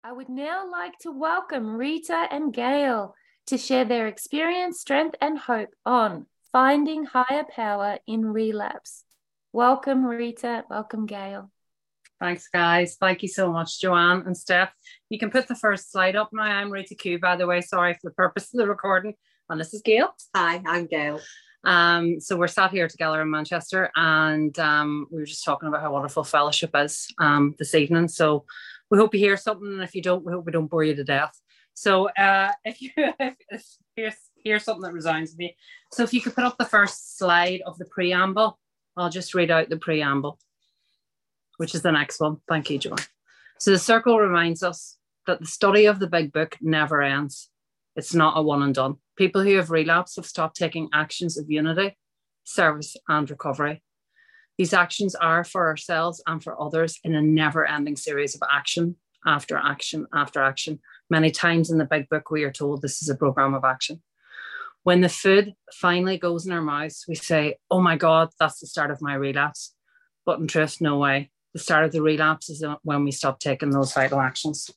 I would now like to welcome Rita and Gail to share their experience, strength, and hope on finding higher power in relapse. Welcome, Rita. Welcome, Gail. Thanks, guys. Thank you so much, Joanne and Steph. You can put the first slide up now. I'm Rita Q, by the way. Sorry for the purpose of the recording. And this is Gail. Hi, I'm Gail. So we're sat here together in Manchester, and we were just talking about how wonderful fellowship is this evening. So we hope you hear something, and if you don't, we hope we don't bore you to death. So if you hear something that resounds with me, so if you could put up the first slide of the preamble, I'll just read out the preamble, which is the next one. Thank you, Joanne. So the circle reminds us that the study of the big book never ends. It's not a one and done. People who have relapsed have stopped taking actions of unity, service, and recovery. These actions are for ourselves and for others in a never-ending series of action after action after action. Many times in the big book, we are told this is a program of action. When the food finally goes in our mouths, we say, oh my God, that's the start of my relapse. But in truth, no way. The start of the relapse is when we stop taking those vital actions.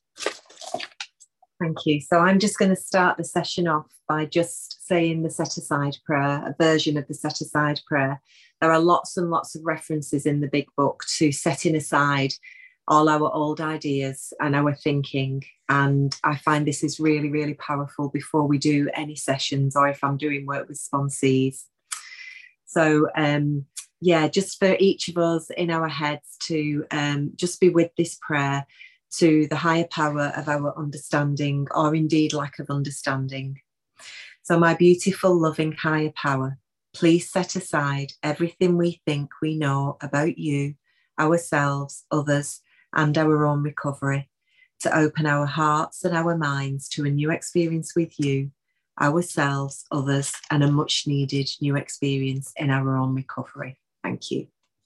Thank you. So I'm just going to start the session off by just saying the set-aside prayer, a version of the set-aside prayer. There are lots and lots of references in the big book to setting aside all our old ideas and our thinking. And I find this is really, really powerful before we do any sessions or if I'm doing work with sponsees. So, just for each of us in our heads to just be with this prayer to the higher power of our understanding or indeed lack of understanding. So my beautiful, loving higher power, please set aside everything we think we know about you, ourselves, others, and our own recovery to open our hearts and our minds to a new experience with you, ourselves, others, and a much needed new experience in our own recovery. Thank you.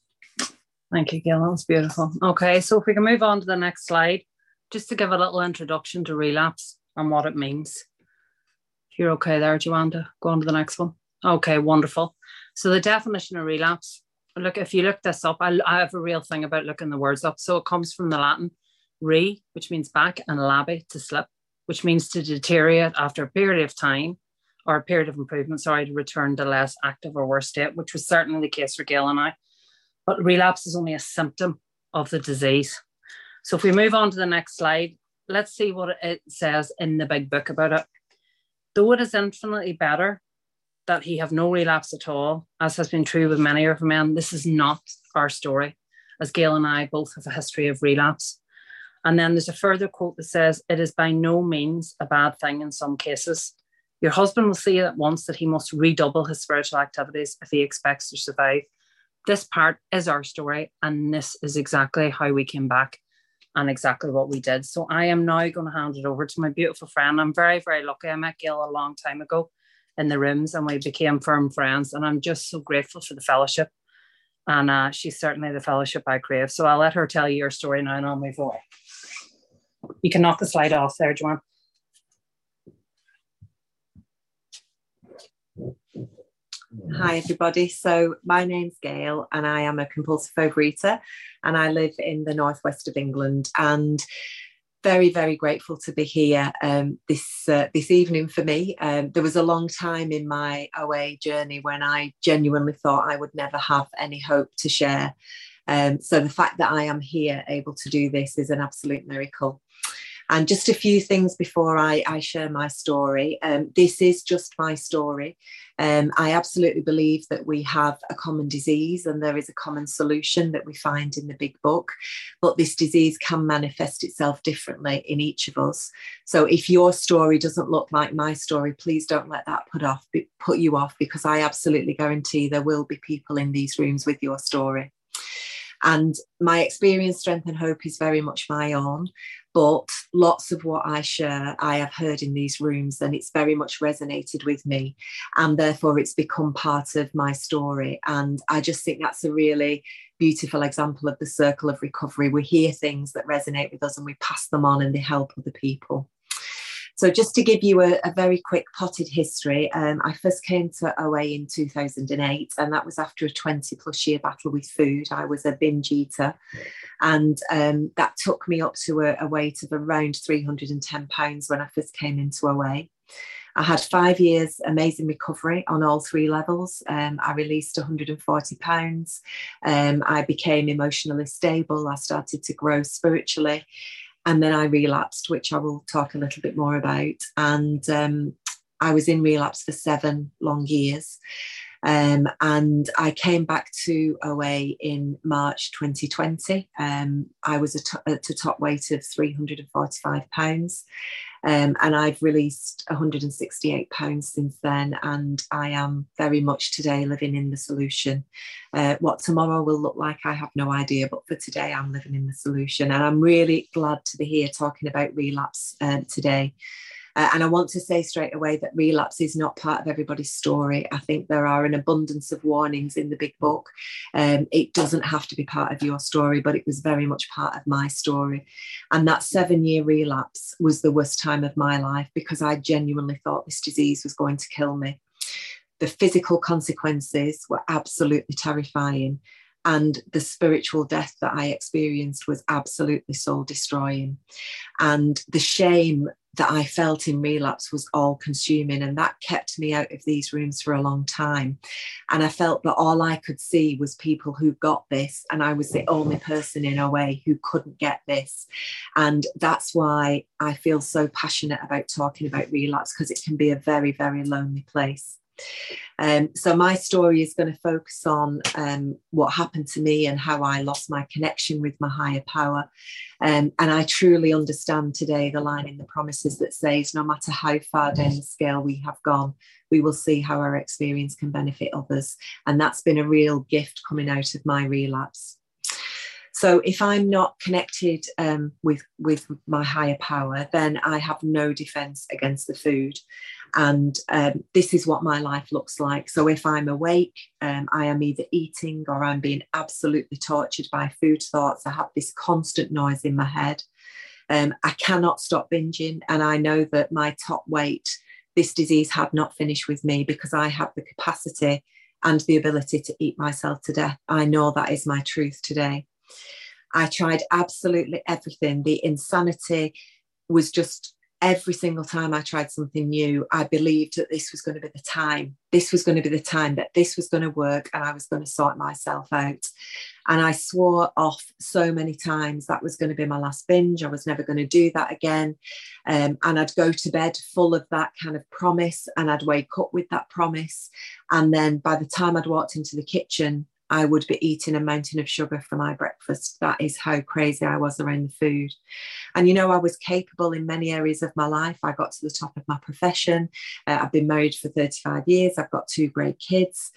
Thank you, Gail. That's beautiful. Okay, so if we can move on to the next slide, just to give a little introduction to relapse and what it means. If you're okay there, Joanne, to go on to the next one. Okay, wonderful. So the definition of relapse, look, if you look this up, I have a real thing about looking the words up. So it comes from the Latin re, which means back, and labi, to slip, which means to deteriorate after a period of time or a period of improvement, to return to less active or worse state, which was certainly the case for Gail and I. But relapse is only a symptom of the disease. So if we move on to the next slide, let's see what it says in the big book about it. Though it is infinitely better that he have no relapse at all, as has been true with many of men, this is not our story, as Gail and I both have a history of relapse. And then there's a further quote that says, it is by no means a bad thing in some cases. Your husband will see at once that he must redouble his spiritual activities if he expects to survive. This part is our story, and this is exactly how we came back and exactly what we did. So I am now going to hand it over to my beautiful friend. I'm very, very lucky. I met Gail a long time ago in the rooms and we became firm friends. And I'm just so grateful for the fellowship. And she's certainly the fellowship I crave. So I'll let her tell you your story now and I'll move away. You can knock the slide off there, Joanne. Hi, everybody. So my name's Gail and I am a compulsive overeater and I live in the northwest of England, and very, very grateful to be here this evening for me. There was a long time in my OA journey when I genuinely thought I would never have any hope to share. So the fact that I am here able to do this is an absolute miracle. And just a few things before I share my story. This is just my story. I absolutely believe that we have a common disease and there is a common solution that we find in the big book, but this disease can manifest itself differently in each of us. So if your story doesn't look like my story, please don't let that put you off, because I absolutely guarantee there will be people in these rooms with your story. And my experience, strength and hope is very much my own, but lots of what I share, I have heard in these rooms and it's very much resonated with me. And therefore it's become part of my story. And I just think that's a really beautiful example of the circle of recovery. We hear things that resonate with us and we pass them on and they help other people. So just to give you a very quick potted history, I first came to OA in 2008, and that was after a 20 plus year battle with food. I was a binge eater, and that took me up to a weight of around 310 pounds when I first came into OA. I had 5 years amazing recovery on all 3 levels. I released 140 pounds. I became emotionally stable. I started to grow spiritually. And then I relapsed, which I will talk a little bit more about. And I was in relapse for 7 long years. And I came back to OA in March 2020. I was at a top weight of 345 pounds. And I've released 168 pounds since then. And I am very much today living in the solution. What tomorrow will look like, I have no idea. But for today, I'm living in the solution. And I'm really glad to be here talking about relapse today. And I want to say straight away that relapse is not part of everybody's story. I think there are an abundance of warnings in the big book. It doesn't have to be part of your story, but it was very much part of my story. And that 7-year relapse was the worst time of my life because I genuinely thought this disease was going to kill me. The physical consequences were absolutely terrifying. And the spiritual death that I experienced was absolutely soul destroying. And the shame that I felt in relapse was all consuming, and that kept me out of these rooms for a long time. And I felt that all I could see was people who got this, and I was the only person in OA who couldn't get this. And that's why I feel so passionate about talking about relapse, because it can be a very, very lonely place. So my story is going to focus on what happened to me and how I lost my connection with my higher power. And I truly understand today the line in the promises that says, no matter how far down the scale we have gone, we will see how our experience can benefit others. And that's been a real gift coming out of my relapse. So if I'm not connected with my higher power, then I have no defense against the food. And this is what my life looks like. So if I'm awake, I am either eating or I'm being absolutely tortured by food thoughts. I have this constant noise in my head. I cannot stop binging. And I know that my top weight, this disease had not finished with me because I have the capacity and the ability to eat myself to death. I know that is my truth today. I tried absolutely everything. The insanity was just every single time I tried something new, I believed that this was going to be the time. This was going to be the time that this was going to work and I was going to sort myself out. And I swore off so many times that was going to be my last binge. I was never going to do that again. And I'd go to bed full of that kind of promise, and I'd wake up with that promise. And then by the time I'd walked into the kitchen, I would be eating a mountain of sugar for my breakfast. That is how crazy I was around the food. And, you know, I was capable in many areas of my life. I got to the top of my profession. I've been married for 35 years. I've got 2 great kids.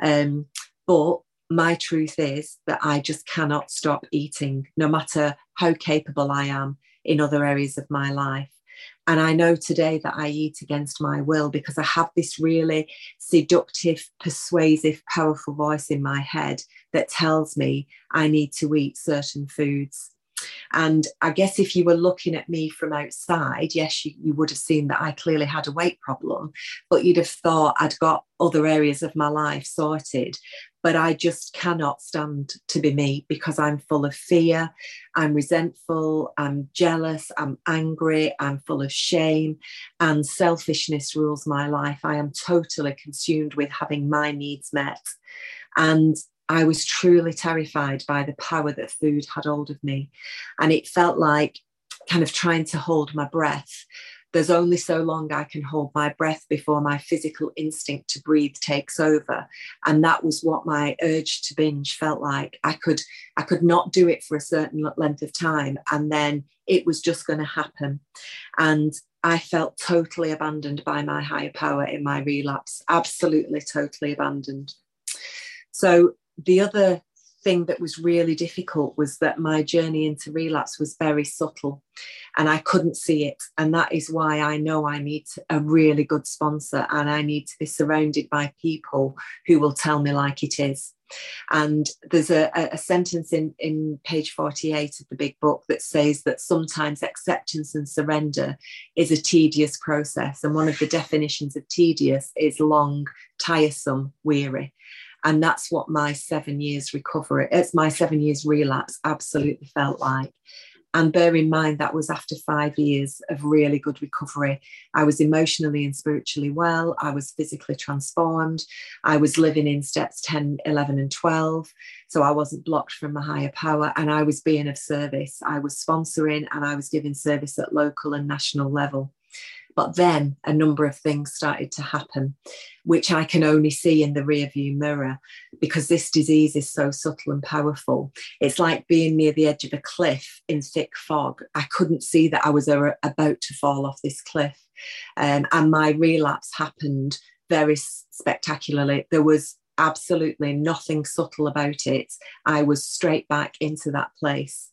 But my truth is that I just cannot stop eating, no matter how capable I am in other areas of my life. And I know today that I eat against my will because I have this really seductive, persuasive, powerful voice in my head that tells me I need to eat certain foods. And I guess if you were looking at me from outside, yes, you would have seen that I clearly had a weight problem, but you'd have thought I'd got other areas of my life sorted. But I just cannot stand to be me because I'm full of fear, I'm resentful, I'm jealous, I'm angry, I'm full of shame, and selfishness rules my life. I am totally consumed with having my needs met. And I was truly terrified by the power that food had hold of me. And it felt like kind of trying to hold my breath. There's only so long I can hold my breath before my physical instinct to breathe takes over. And that was what my urge to binge felt like. I could not do it for a certain length of time, and then it was just going to happen. And I felt totally abandoned by my higher power in my relapse, absolutely totally abandoned. So the other thing that was really difficult was that my journey into relapse was very subtle and I couldn't see it. And that is why I know I need a really good sponsor, and I need to be surrounded by people who will tell me like it is. And there's a sentence in page 48 of the big book that says that sometimes acceptance and surrender is a tedious process. And one of the definitions of tedious is long, tiresome, weary. And that's what my 7 years recovery, it's my 7 years relapse absolutely felt like. And bear in mind, that was after 5 years of really good recovery. I was emotionally and spiritually well. I was physically transformed. I was living in steps 10, 11, and 12. So I wasn't blocked from my higher power, and I was being of service. I was sponsoring and I was giving service at local and national level. But then a number of things started to happen, which I can only see in the rearview mirror, because this disease is so subtle and powerful. It's like being near the edge of a cliff in thick fog. I couldn't see that I was about to fall off this cliff. And my relapse happened very spectacularly. There was absolutely nothing subtle about it. I was straight back into that place.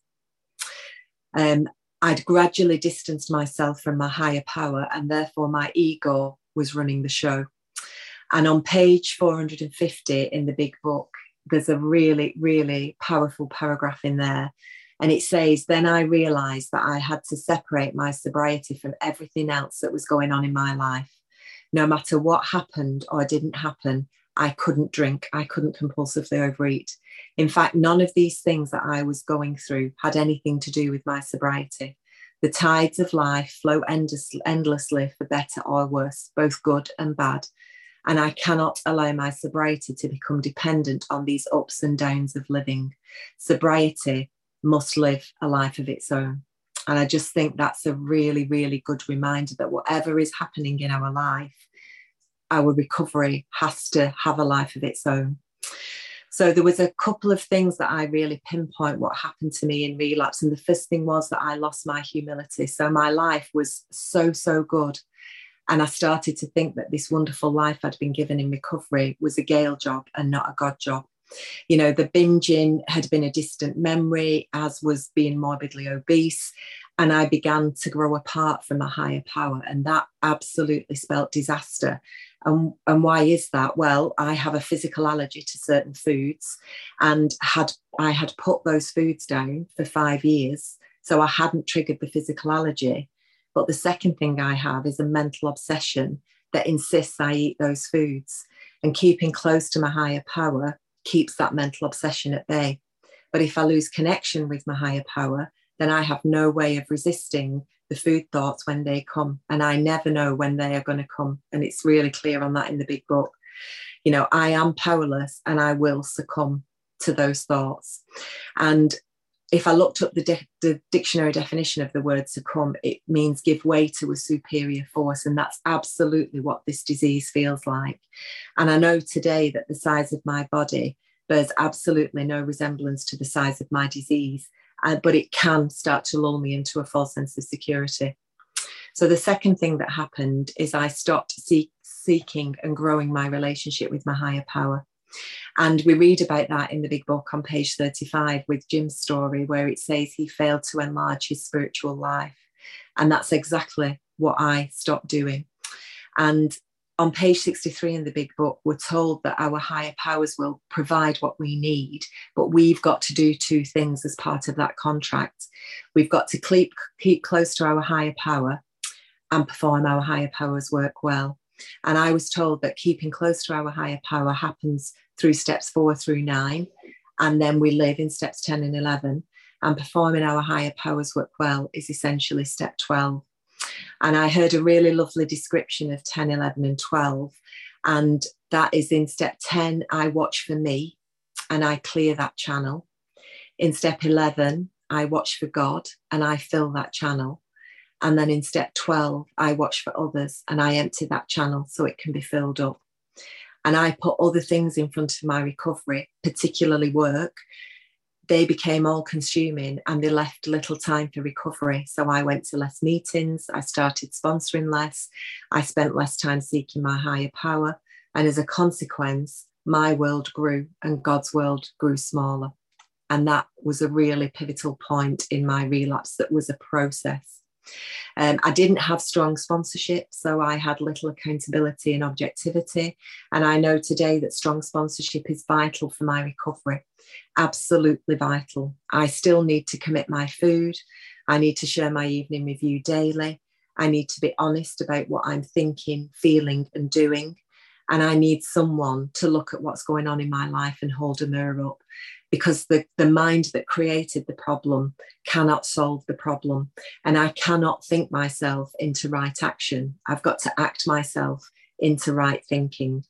I'd gradually distanced myself from my higher power, and therefore my ego was running the show. And on page 450 in the big book, there's a really, really powerful paragraph in there. And it says, then I realized that I had to separate my sobriety from everything else that was going on in my life. No matter what happened or didn't happen, I couldn't drink. I couldn't compulsively overeat. In fact, none of these things that I was going through had anything to do with my sobriety. The tides of life flow endlessly for better or worse, both good and bad. And I cannot allow my sobriety to become dependent on these ups and downs of living. Sobriety must live a life of its own. And I just think that's a really, really good reminder that whatever is happening in our life, our recovery has to have a life of its own. So there was a couple of things that I really pinpoint what happened to me in relapse. And the first thing was that I lost my humility. So my life was so good. And I started to think that this wonderful life I'd been given in recovery was a Gail job and not a God job. You know, the binging had been a distant memory, as was being morbidly obese. And I began to grow apart from a higher power. And that absolutely spelt disaster. And why is that? Well, I have a physical allergy to certain foods, and I had put those foods down for 5 years. So I hadn't triggered the physical allergy. But the second thing I have is a mental obsession that insists I eat those foods. And keeping close to my higher power keeps that mental obsession at bay. But if I lose connection with my higher power, then I have no way of resisting the food thoughts when they come. And I never know when they are going to come. And it's really clear on that in the big book. You know, I am powerless and I will succumb to those thoughts. And if I looked up the dictionary definition of the word succumb, it means give way to a superior force. And that's absolutely what this disease feels like. And I know today that the size of my body bears absolutely no resemblance to the size of my disease. But it can start to lull me into a false sense of security. So the second thing that happened is I stopped seeking and growing my relationship with my higher power. And we read about that in the big book on page 35 with Jim's story, where it says he failed to enlarge his spiritual life. And that's exactly what I stopped doing. And on page 63 in the big book, we're told that our higher powers will provide what we need, but we've got to do two things as part of that contract. We've got to keep close to our higher power and perform our higher power's work well. And I was told that keeping close to our higher power happens through steps 4 through 9, and then we live in steps 10 and 11. And performing our higher power's work well is essentially step 12. And I heard a really lovely description of 10, 11, and 12. And that is in step 10, I watch for me and I clear that channel. In step 11, I watch for God and I fill that channel. And then in step 12, I watch for others and I empty that channel so it can be filled up. And I put other things in front of my recovery, particularly work. They became all consuming and they left little time for recovery. So I went to less meetings. I started sponsoring less. I spent less time seeking my higher power. And as a consequence, my world grew and God's world grew smaller. And that was a really pivotal point in my relapse. That was a process. I didn't have strong sponsorship, so I had little accountability and objectivity. And I know today that strong sponsorship is vital for my recovery, absolutely vital. I still need to commit my food. I need to share my evening review daily. I need to be honest about what I'm thinking, feeling, and doing. And I need someone to look at what's going on in my life and hold a mirror up, because the mind that created the problem cannot solve the problem. And I cannot think myself into right action. I've got to act myself into right thinking.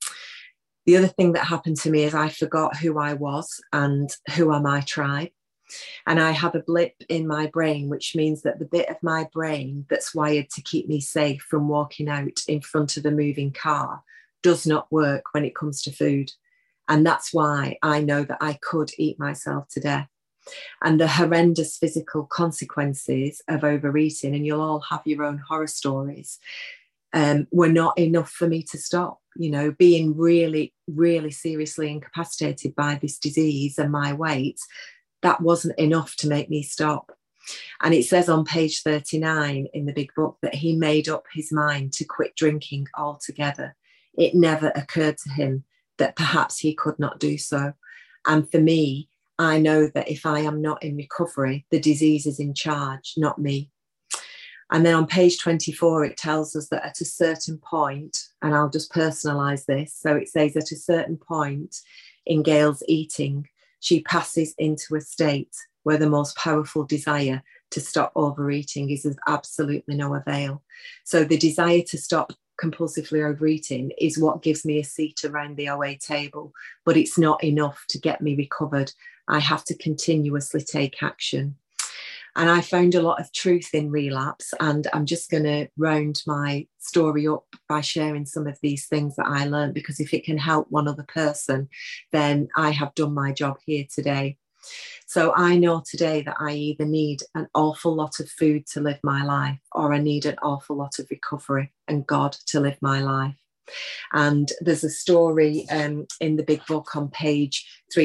The other thing that happened to me is I forgot who I was and who are my tribe. And I have a blip in my brain, which means that the bit of my brain that's wired to keep me safe from walking out in front of a moving car does not work when it comes to food. And that's why I know that I could eat myself to death. And the horrendous physical consequences of overeating, and you'll all have your own horror stories, were not enough for me to stop. You know, being really, really seriously incapacitated by this disease and my weight, that wasn't enough to make me stop. And it says on page 39 in the big book that he made up his mind to quit drinking altogether. It never occurred to him that perhaps he could not do so. And for me, I know that if I am not in recovery, the disease is in charge, not me. And then on page 24, it tells us that at a certain point, and I'll just personalise this, so it says at a certain point in Gail's eating, she passes into a state where the most powerful desire to stop overeating is of absolutely no avail. So the desire to stop compulsively overeating is what gives me a seat around the OA table, but it's not enough to get me recovered. I have to continuously take action. And I found a lot of truth in relapse, and I'm just going to round my story up by sharing some of these things that I learned, because if it can help one other person, then I have done my job here today. So I know today that I either need an awful lot of food to live my life, or I need an awful lot of recovery and God to live my life. And there's a story in the big book on page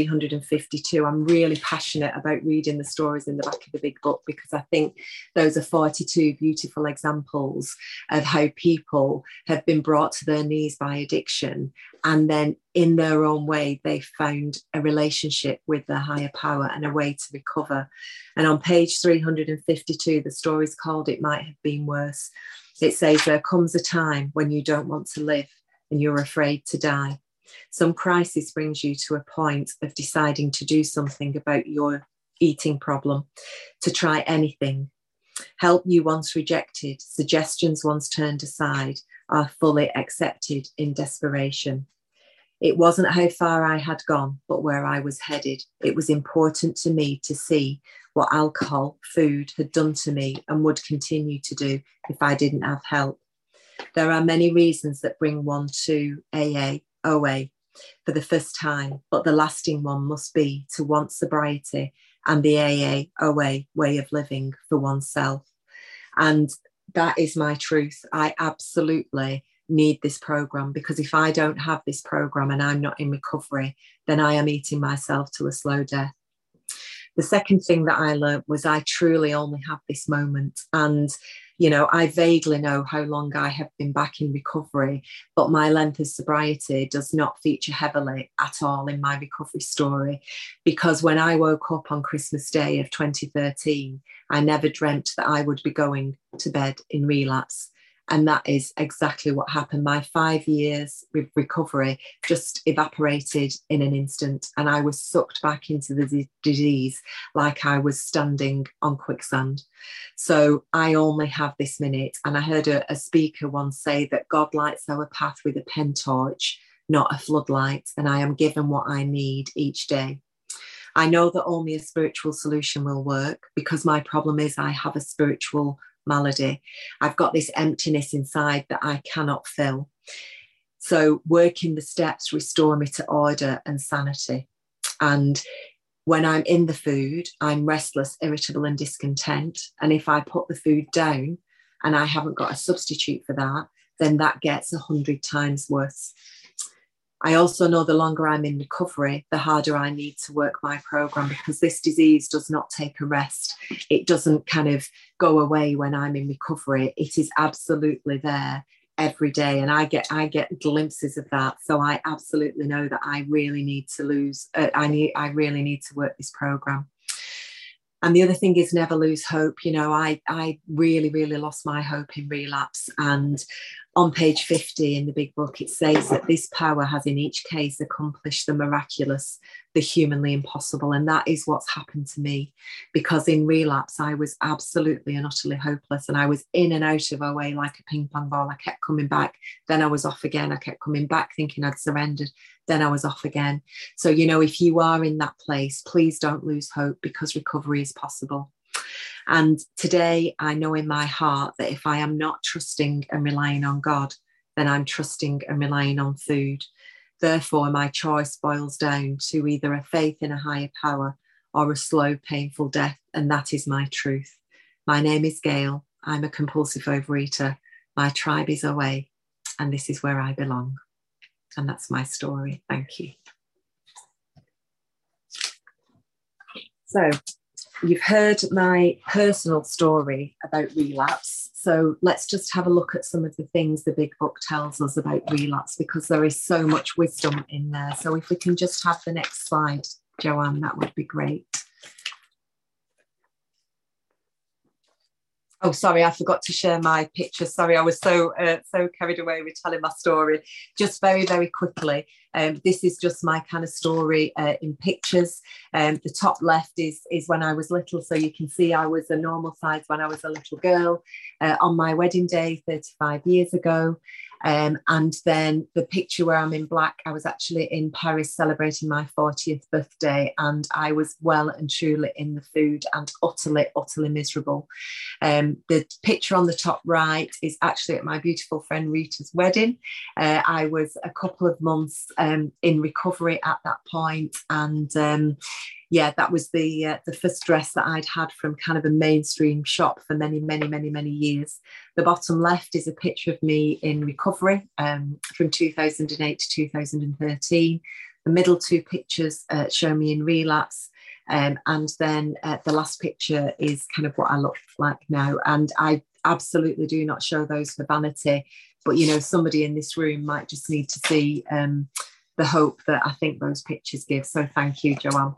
352. I'm really passionate about reading the stories in the back of the big book, because I think those are 42 beautiful examples of how people have been brought to their knees by addiction, and then in their own way they found a relationship with their higher power and a way to recover. And on page 352, the story's called It Might Have Been Worse. It says, there comes a time when you don't want to live and you're afraid to die. Some crisis brings you to a point of deciding to do something about your eating problem, to try anything. Help you once rejected, suggestions once turned aside, are fully accepted in desperation. It wasn't how far I had gone, but where I was headed. It was important to me to see what alcohol, food had done to me and would continue to do if I didn't have help. There are many reasons that bring one to AA, OA for the first time, but the lasting one must be to want sobriety and the AA, OA way of living for oneself. And that is my truth. I absolutely need this program, because if I don't have this program and I'm not in recovery, then I am eating myself to a slow death. The second thing that I learned was I truly only have this moment. And, you know, I vaguely know how long I have been back in recovery, but my length of sobriety does not feature heavily at all in my recovery story. Because when I woke up on Christmas Day of 2013, I never dreamt that I would be going to bed in relapse. And that is exactly what happened. My 5 years with recovery just evaporated in an instant, and I was sucked back into the disease like I was standing on quicksand. So I only have this minute. And I heard a speaker once say that God lights our path with a pen torch, not a floodlight, and I am given what I need each day. I know that only a spiritual solution will work, because my problem is I have a spiritual malady. I've got this emptiness inside that I cannot fill. So working the steps restore me to order and sanity. And when I'm in the food, I'm restless, irritable and discontent. And if I put the food down and I haven't got a substitute for that, then that gets 100 times worse. I also know the longer I'm in recovery, the harder I need to work my program, because this disease does not take a rest. It doesn't kind of go away when I'm in recovery. It is absolutely there every day, and I get glimpses of that. So I absolutely know that I really need to I really need to work this program. And the other thing is never lose hope. You know, I really, really lost my hope in relapse. And on page 50 in the big book, it says that this power has in each case accomplished the miraculous, the humanly impossible. And that is what's happened to me, because in relapse, I was absolutely and utterly hopeless. And I was in and out of our way like a ping pong ball. I kept coming back. Then I was off again. I kept coming back thinking I'd surrendered. Then I was off again. So, you know, if you are in that place, please don't lose hope, because recovery is possible. And today I know in my heart that if I am not trusting and relying on God, then I'm trusting and relying on food. Therefore, my choice boils down to either a faith in a higher power or a slow, painful death. And that is my truth. My name is Gail. I'm a compulsive overeater. My tribe is away, and this is where I belong. And that's my story. Thank you. So you've heard my personal story about relapse. So let's just have a look at some of the things the big book tells us about relapse, because there is so much wisdom in there. So if we can just have the next slide, Joanne, that would be great. Oh, sorry, I forgot to share my picture. Sorry, I was so carried away with telling my story. Just very, very quickly, this is just my kind of story in pictures. The top left is when I was little, so you can see I was a normal size when I was a little girl on my wedding day 35 years ago. And then the picture where I'm in black, I was actually in Paris celebrating my 40th birthday, and I was well and truly in the food and utterly, utterly miserable. The picture on the top right is actually at my beautiful friend Rita's wedding. I was a couple of months in recovery at that point, and that was the first dress that I'd had from kind of a mainstream shop for many, many, many, many years. The bottom left is a picture of me in recovery from 2008 to 2013. The middle two pictures show me in relapse. And then the last picture is kind of what I look like now. And I absolutely do not show those for vanity. But, you know, somebody in this room might just need to see the hope that I think those pictures give. So thank you, Joanne.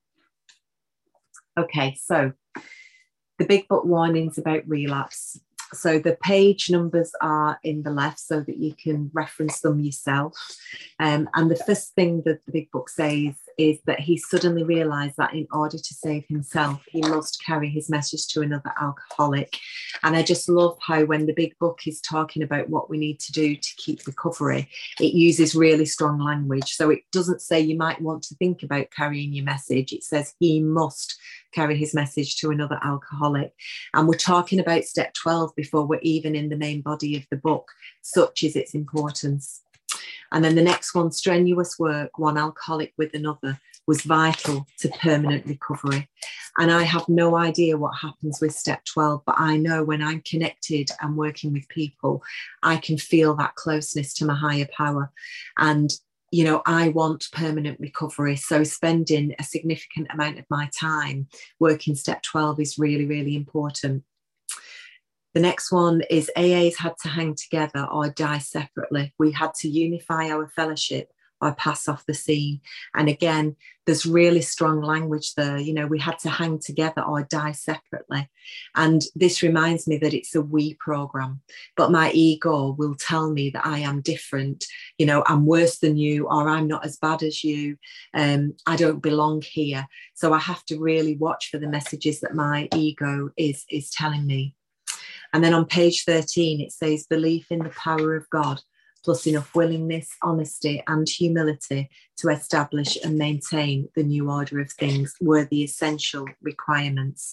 Okay, so the big book warnings about relapse. So the page numbers are in the left so that you can reference them yourself. And the first thing that the big book says is that he suddenly realised that in order to save himself, he must carry his message to another alcoholic. And I just love how when the big book is talking about what we need to do to keep recovery, it uses really strong language. So it doesn't say you might want to think about carrying your message. It says he must carry his message to another alcoholic. And we're talking about step 12 before we're even in the main body of the book. Such is its importance. And then the next one, strenuous work, one alcoholic with another, was vital to permanent recovery. And I have no idea what happens with step 12, but I know when I'm connected and working with people, I can feel that closeness to my higher power. And you know, I want permanent recovery. So spending a significant amount of my time working step 12 is really, really important. The next one is AAs had to hang together or die separately. We had to unify our fellowship or pass off the scene. And again, there's really strong language there. You know, we had to hang together or die separately. And this reminds me that it's a we program, but my ego will tell me that I am different. You know, I'm worse than you, or I'm not as bad as you. I don't belong here. So I have to really watch for the messages that my ego is telling me. And then on page 13, it says belief in the power of God, plus enough willingness, honesty, and humility to establish and maintain the new order of things were the essential requirements.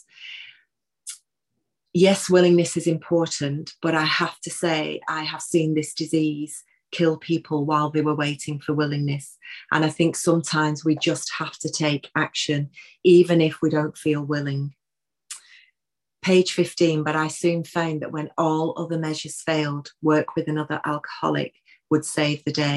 Yes, willingness is important, but I have to say I have seen this disease kill people while they were waiting for willingness. And I think sometimes we just have to take action, even if we don't feel willing. Page 15, but I soon found that when all other measures failed, work with another alcoholic would save the day.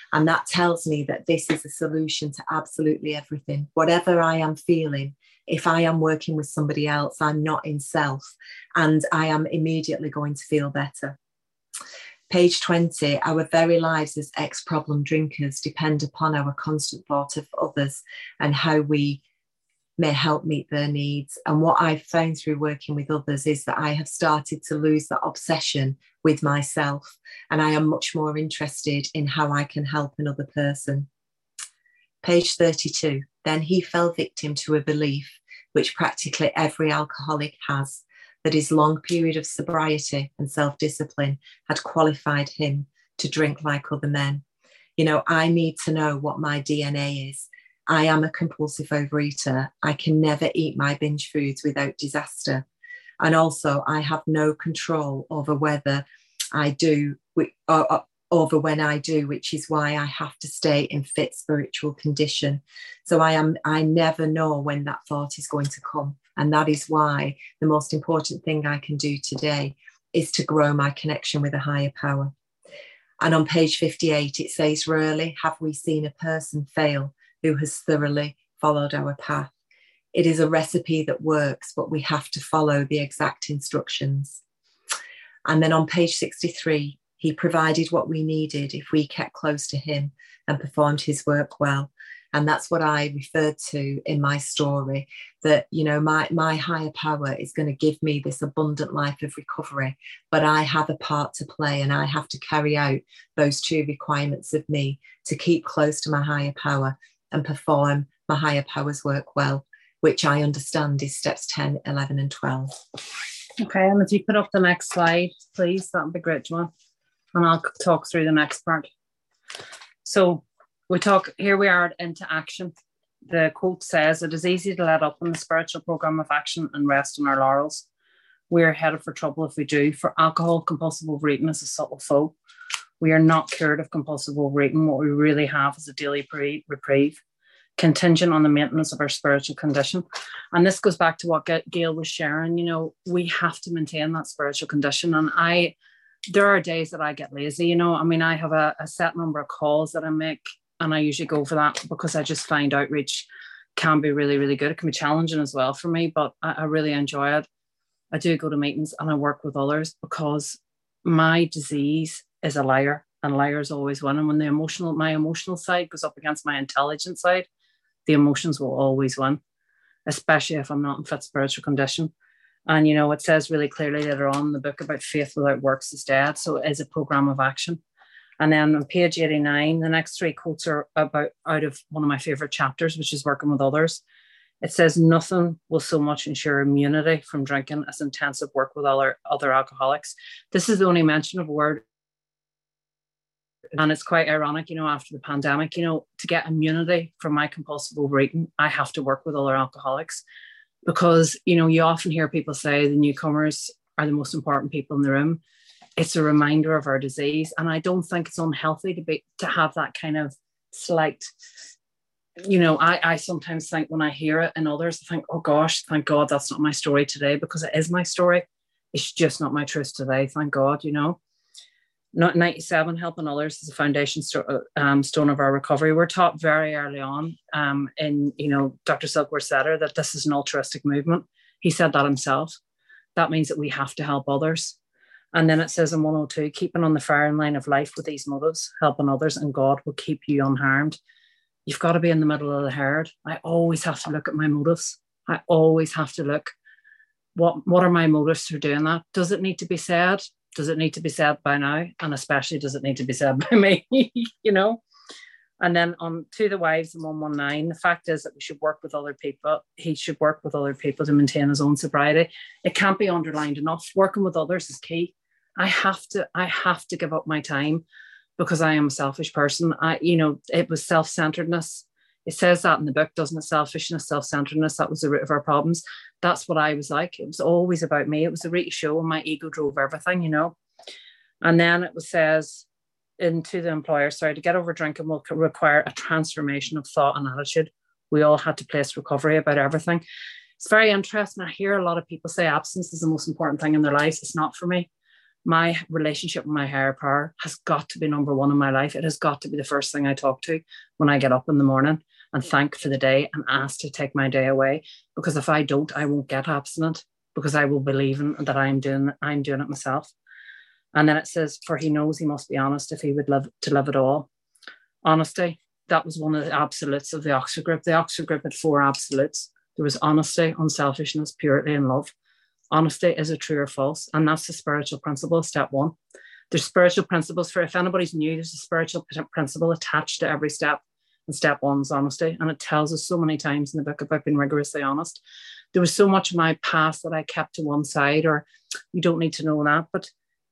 And that tells me that this is a solution to absolutely everything. Whatever I am feeling, if I am working with somebody else, I'm not in self, and I am immediately going to feel better. Page 20, our very lives as ex-problem drinkers depend upon our constant thought of others and how we may help meet their needs. And what I've found through working with others is that I have started to lose that obsession with myself, and I am much more interested in how I can help another person. Page 32, then he fell victim to a belief which practically every alcoholic has, that his long period of sobriety and self-discipline had qualified him to drink like other men. You know, I need to know what my DNA is. I am a compulsive overeater. I can never eat my binge foods without disaster. And also, I have no control over whether I do, or over when I do, which is why I have to stay in fit spiritual condition. So I never know when that thought is going to come. And that is why the most important thing I can do today is to grow my connection with a higher power. And on page 58, it says, rarely have we seen a person fail who has thoroughly followed our path. It is a recipe that works, but we have to follow the exact instructions. And then on page 63, he provided what we needed if we kept close to him and performed his work well. And that's what I referred to in my story, that, you know, my higher power is going to give me this abundant life of recovery, but I have a part to play, and I have to carry out those two requirements of me to keep close to my higher power and perform my higher power's work well, which I understand is steps 10, 11, and 12. Okay, and if you put up the next slide, please, that would be great, Joanne. And I'll talk through the next part. So here we are into action. The quote says, it is easy to let up on the spiritual program of action and rest on our laurels. We are headed for trouble if we do. For alcohol, compulsive overeating is a subtle foe. We are not cured of compulsive overeating. What we really have is a daily reprieve, contingent on the maintenance of our spiritual condition. And this goes back to what Gail was sharing. You know, we have to maintain that spiritual condition. And there are days that I get lazy, you know. I mean, I have a set number of calls that I make, and I usually go for that because I just find outreach can be really, really good. It can be challenging as well for me, but I really enjoy it. I do go to meetings and I work with others because my disease is a liar, and liars always win. And when my emotional side goes up against my intelligent side, the emotions will always win, especially if I'm not in fit spiritual condition. And, you know, it says really clearly later on in the book about faith without works is dead. So it is a program of action. And then on page 89, the next three quotes are out of one of my favorite chapters, which is working with others. It says, nothing will so much ensure immunity from drinking as intensive work with other alcoholics. This is the only mention of a word. And it's quite ironic, you know, after the pandemic, you know, to get immunity from my compulsive overeating, I have to work with other alcoholics because, you know, you often hear people say the newcomers are the most important people in the room. It's a reminder of our disease. And I don't think it's unhealthy to have that kind of slight, you know, I sometimes think when I hear it in others, I think, oh gosh, thank God that's not my story today, because it is my story. It's just not my truth today. Thank God, you know. Not 97, helping others is a foundation stone of our recovery. We're taught very early on in, you know, Dr. Silkworth-Setter that this is an altruistic movement. He said that himself. That means that we have to help others. And then it says in 102, keeping on the firing line of life with these motives, helping others, and God will keep you unharmed. You've got to be in the middle of the herd. I always have to look at my motives. I always have to look, what are my motives for doing that? Does it need to be said? Does it need to be said by now? And especially, does it need to be said by me? You know? And then on to the wives in 119, the fact is that we should work with other people. He should work with other people to maintain his own sobriety. It can't be underlined enough. Working with others is key. I have to give up my time because I am a selfish person. It was self-centeredness. It says that in the book, doesn't it? Selfishness, self-centeredness, that was the root of our problems. That's what I was like. It was always about me. It was a Rita show and my ego drove everything, you know. And then it says into the employer, to get over drinking will require a transformation of thought and attitude. We all had to place recovery about everything. It's very interesting. I hear a lot of people say absence is the most important thing in their lives. It's not for me. my relationship with my higher power has got to be number one in my life. It has got to be the first thing I talk to when I get up in the morning and thank for the day and ask to take my day away. Because if I don't, I won't get abstinent, because I will believe in that I'm doing it myself. And then it says, for he knows he must be honest if he would live to live at all. Honesty, that was one of the absolutes of the Oxford Group. The Oxford Group had 4 absolutes. There was honesty, unselfishness, purity, and love. Honesty is a true or false, and that's the spiritual principle, step 1. There's spiritual principles for, if anybody's new, there's a spiritual principle attached to every step, and step 1 is honesty. And it tells us so many times in the book about being rigorously honest. There was so much of my past that I kept to one side, or you don't need to know that, but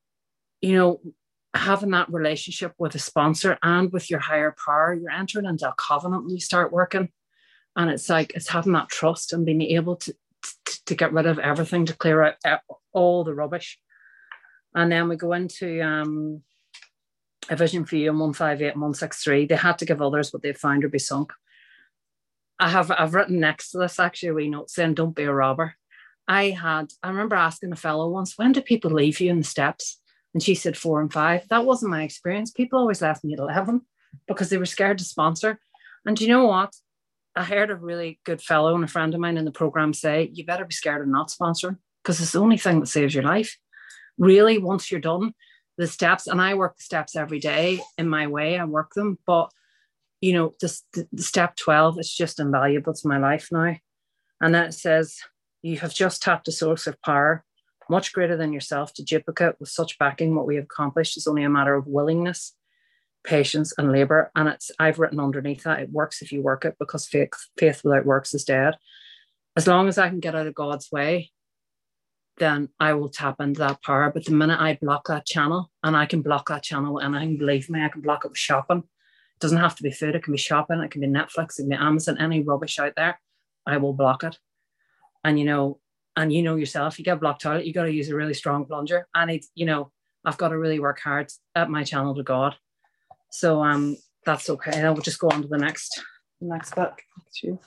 having that relationship with a sponsor and with your higher power, you're entering into a covenant when you start working. And it's having that trust and being able to get rid of everything, to clear out all the rubbish. And then we go into a vision for you in 158 and 163. They had to give others what they found or be sunk. I've written next to this actually a wee note saying, don't be a robber. I remember asking a fellow once, when do people leave you in the steps? And she said 4 and 5. That wasn't my experience. People always left me at 11 because they were scared to sponsor. And do you know what? I heard a really good fellow and a friend of mine in the program say, you better be scared of not sponsoring, because it's the only thing that saves your life. Really, once you're done the steps, and I work the steps every day in my way, I work them, but the step 12 is just invaluable to my life now. And then it says, you have just tapped a source of power much greater than yourself to duplicate with such backing. What we have accomplished is only a matter of willingness, patience, and labor. And I've written underneath that, it works if you work it, because faith without works is dead. As long as I can get out of God's way, then I will tap into that power. But the minute I block that channel, and I can block that channel, and I can, believe me, I can block it with shopping. It doesn't have to be food. It can be shopping. It can be Netflix. It can be Amazon. Any rubbish out there, I will block it. And yourself, you get a blocked toilet, you got to use a really strong plunger. And I've got to really work hard at my channel to God. So that's okay. I will just go on to the next bit.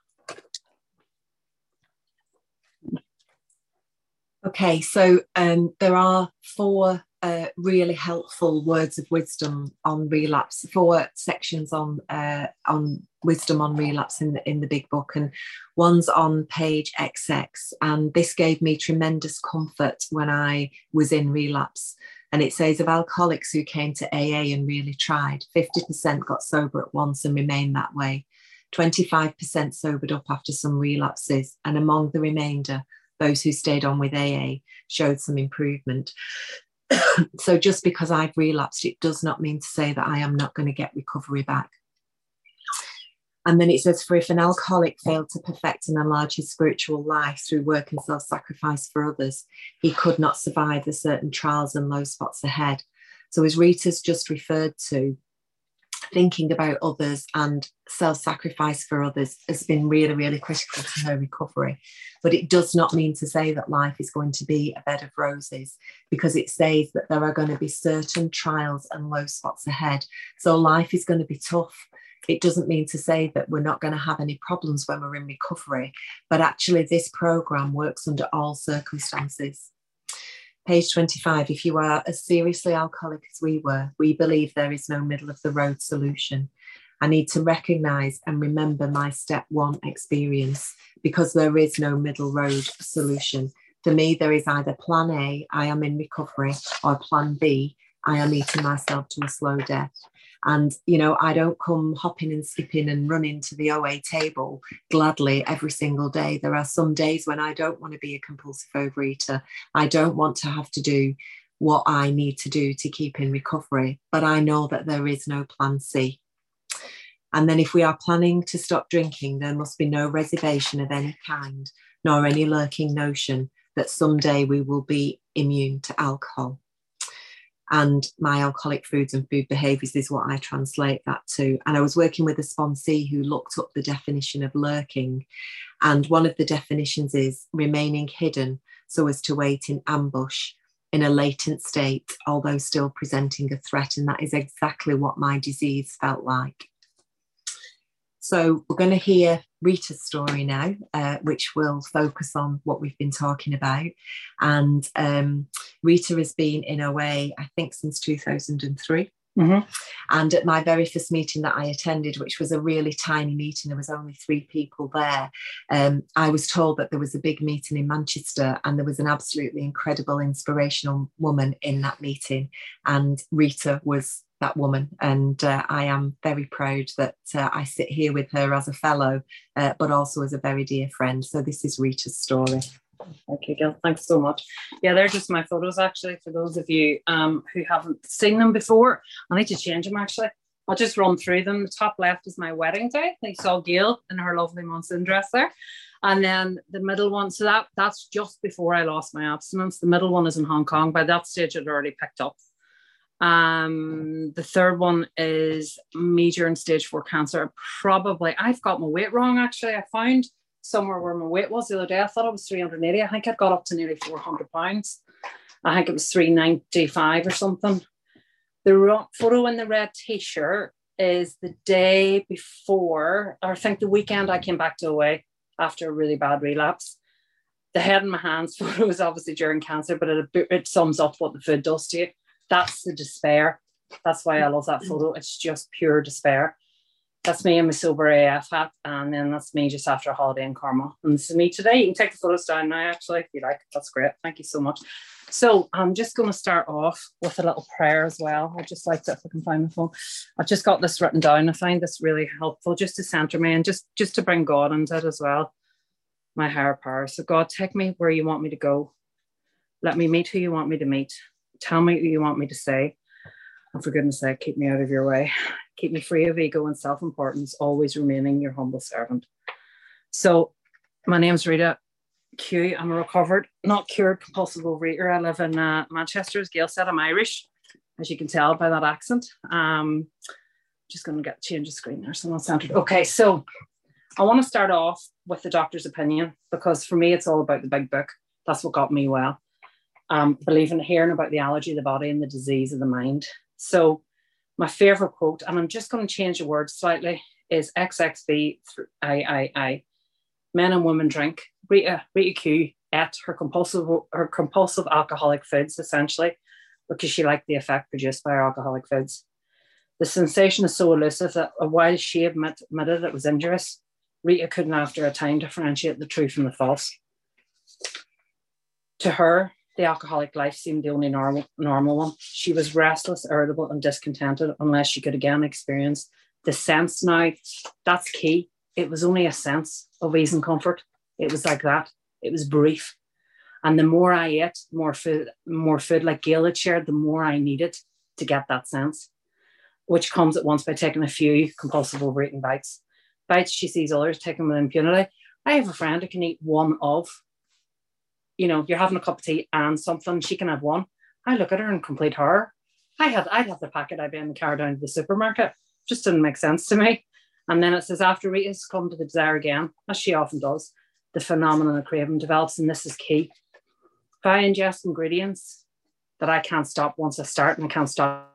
Okay, so there are 4 really helpful words of wisdom on relapse, 4 sections on wisdom on relapse in the big book, and one's on page XX, and this gave me tremendous comfort when I was in relapse. And it says, of alcoholics who came to AA and really tried, 50% got sober at once and remained that way. 25% sobered up after some relapses, and among the remainder, those who stayed on with AA showed some improvement. So just because I've relapsed, it does not mean to say that I am not going to get recovery back. And then it says, for if an alcoholic failed to perfect and enlarge his spiritual life through work and self-sacrifice for others, he could not survive the certain trials and low spots ahead. So as Rita's just referred to, thinking about others and self-sacrifice for others has been really, really critical to her recovery. But it does not mean to say that life is going to be a bed of roses, because it says that there are going to be certain trials and low spots ahead. So life is going to be tough. It doesn't mean to say that we're not going to have any problems when we're in recovery, but actually this program works under all circumstances. Page 25, if you are as seriously alcoholic as we were, we believe there is no middle of the road solution. I need to recognize and remember my step 1 experience, because there is no middle road solution. For me, there is either plan A, I am in recovery, or plan B, I am eating myself to a slow death. And, I don't come hopping and skipping and running to the OA table gladly every single day. There are some days when I don't want to be a compulsive overeater. I don't want to have to do what I need to do to keep in recovery. But I know that there is no plan C. And then if we are planning to stop drinking, there must be no reservation of any kind, nor any lurking notion that someday we will be immune to alcohol. And my alcoholic foods and food behaviours is what I translate that to. And I was working with a sponsee who looked up the definition of lurking. And one of the definitions is remaining hidden so as to wait in ambush in a latent state, although still presenting a threat. And that is exactly what my disease felt like. So we're going to hear Rita's story now, which will focus on what we've been talking about. And Rita has been in OA, I think, since 2003. Mm-hmm. And at my very first meeting that I attended, which was a really tiny meeting, there was only 3 people there. I was told that there was a big meeting in Manchester and there was an absolutely incredible, inspirational woman in that meeting. And Rita was that woman. And I am very proud that I sit here with her as a fellow, but also as a very dear friend. So this is Rita's story. Thank you, Gil. Thanks so much. Yeah, they're just my photos, actually, for those of you who haven't seen them before. I need to change them, actually. I'll just run through them. The top left is my wedding day. You saw Gail in her lovely monsoon dress there. And then the middle one, so that's just before I lost my abstinence. The middle one is in Hong Kong. By that stage, I'd already picked up. The third one is me during stage 4 cancer. I've got my weight wrong, actually. I found somewhere where my weight was the other day. I thought it was 380. I think I'd got up to nearly 400 pounds. I think it was 395 or something. The photo in the red t-shirt is the day before, or I think the weekend I came back to OA after a really bad relapse. The head in my hands photo is obviously during cancer, but it sums up what the food does to you. That's the despair. That's why I love that photo. It's just pure despair. That's me in my sober AF hat, and then that's me just after a holiday in Carmel. And this is me today. You can take the photos down now, actually, if you like. That's great. Thank you so much. So I'm just going to start off with a little prayer as well. I just like to, if I can find my phone. I've just got this written down. I find this really helpful just to center me and just to bring God into it as well. My higher power. So God, take me where you want me to go. Let me meet who you want me to meet. Tell me who you want me to say. And for goodness sake, keep me out of your way. Keep me free of ego and self-importance, always remaining your humble servant. So my name's Rita Q. I'm a recovered, not cured compulsive overeater. I live in Manchester. As Gail said, I'm Irish, as you can tell by that accent. Just going to change the screen there so I'm centered. Okay, so I want to start off with the doctor's opinion, because for me, it's all about the big book. That's what got me well. Believing, hearing about the allergy of the body and the disease of the mind. So my favorite quote, and I'm just going to change the words slightly, is XXV I. Men and women drink. Rita Q ate her compulsive alcoholic foods, essentially, because she liked the effect produced by her alcoholic foods. The sensation is so elusive that while she admitted it was injurious, Rita couldn't after a time differentiate the true from the false. To her, the alcoholic life seemed the only normal one. She was restless, irritable, and discontented unless she could again experience the sense. Now, that's key. It was only a sense of ease and comfort. It was like that. It was brief. And the more I ate, more food, like Gail had shared, the more I needed to get that sense, which comes at once by taking a few compulsive overeating bites. Bites she sees others taking with impunity. I have a friend who can eat one of. You're having a cup of tea and something, she can have one. I look at her in complete horror. I'd have the packet I'd be in the car down to the supermarket. Just didn't make sense to me. And then it says, after Rita's come to the desire again, as she often does, the phenomenon of craving develops, and this is key. If I ingest ingredients that I can't stop once I start, and I can't stop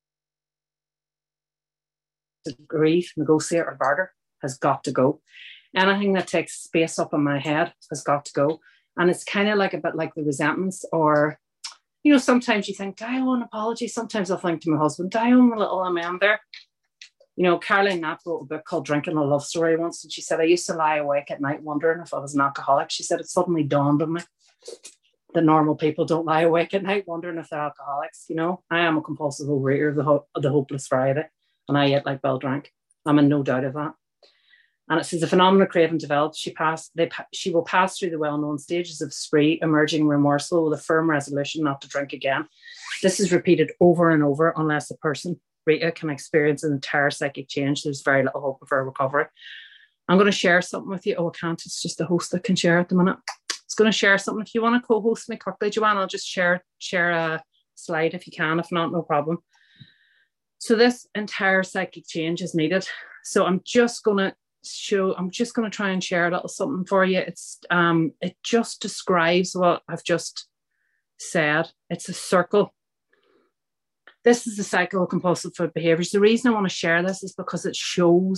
to grieve, negotiate, or barter, has got to go. Anything that takes space up in my head has got to go. And it's kind of like a bit like the resentments, or, sometimes you think, do I owe an apology? Sometimes I'll think to my husband, do I owe a little amen there? Caroline Knapp wrote a book called Drinking a Love Story once, and she said, I used to lie awake at night wondering if I was an alcoholic. She said, it suddenly dawned on me that normal people don't lie awake at night wondering if they're alcoholics. I am a compulsive overeater of the hopeless variety, and I eat like Bill drank. I'm in no doubt of that. And it says the phenomenon of craving develops. She will pass through the well-known stages of spree, emerging remorseful with a firm resolution not to drink again. This is repeated over and over unless the person, Rita, can experience an entire psychic change. There's very little hope of her recovery. I'm going to share something with you. Oh, I can't. It's just the host that can share at the minute. It's going to share something. If you want to co-host me quickly, Joanne, I'll just share a slide if you can. If not, no problem. So this entire psychic change is needed. So I'm just going to try and share a little something for you. It just describes what I've just said. It's a circle. This is the cycle of compulsive food behaviors. The reason I want to share this is because it shows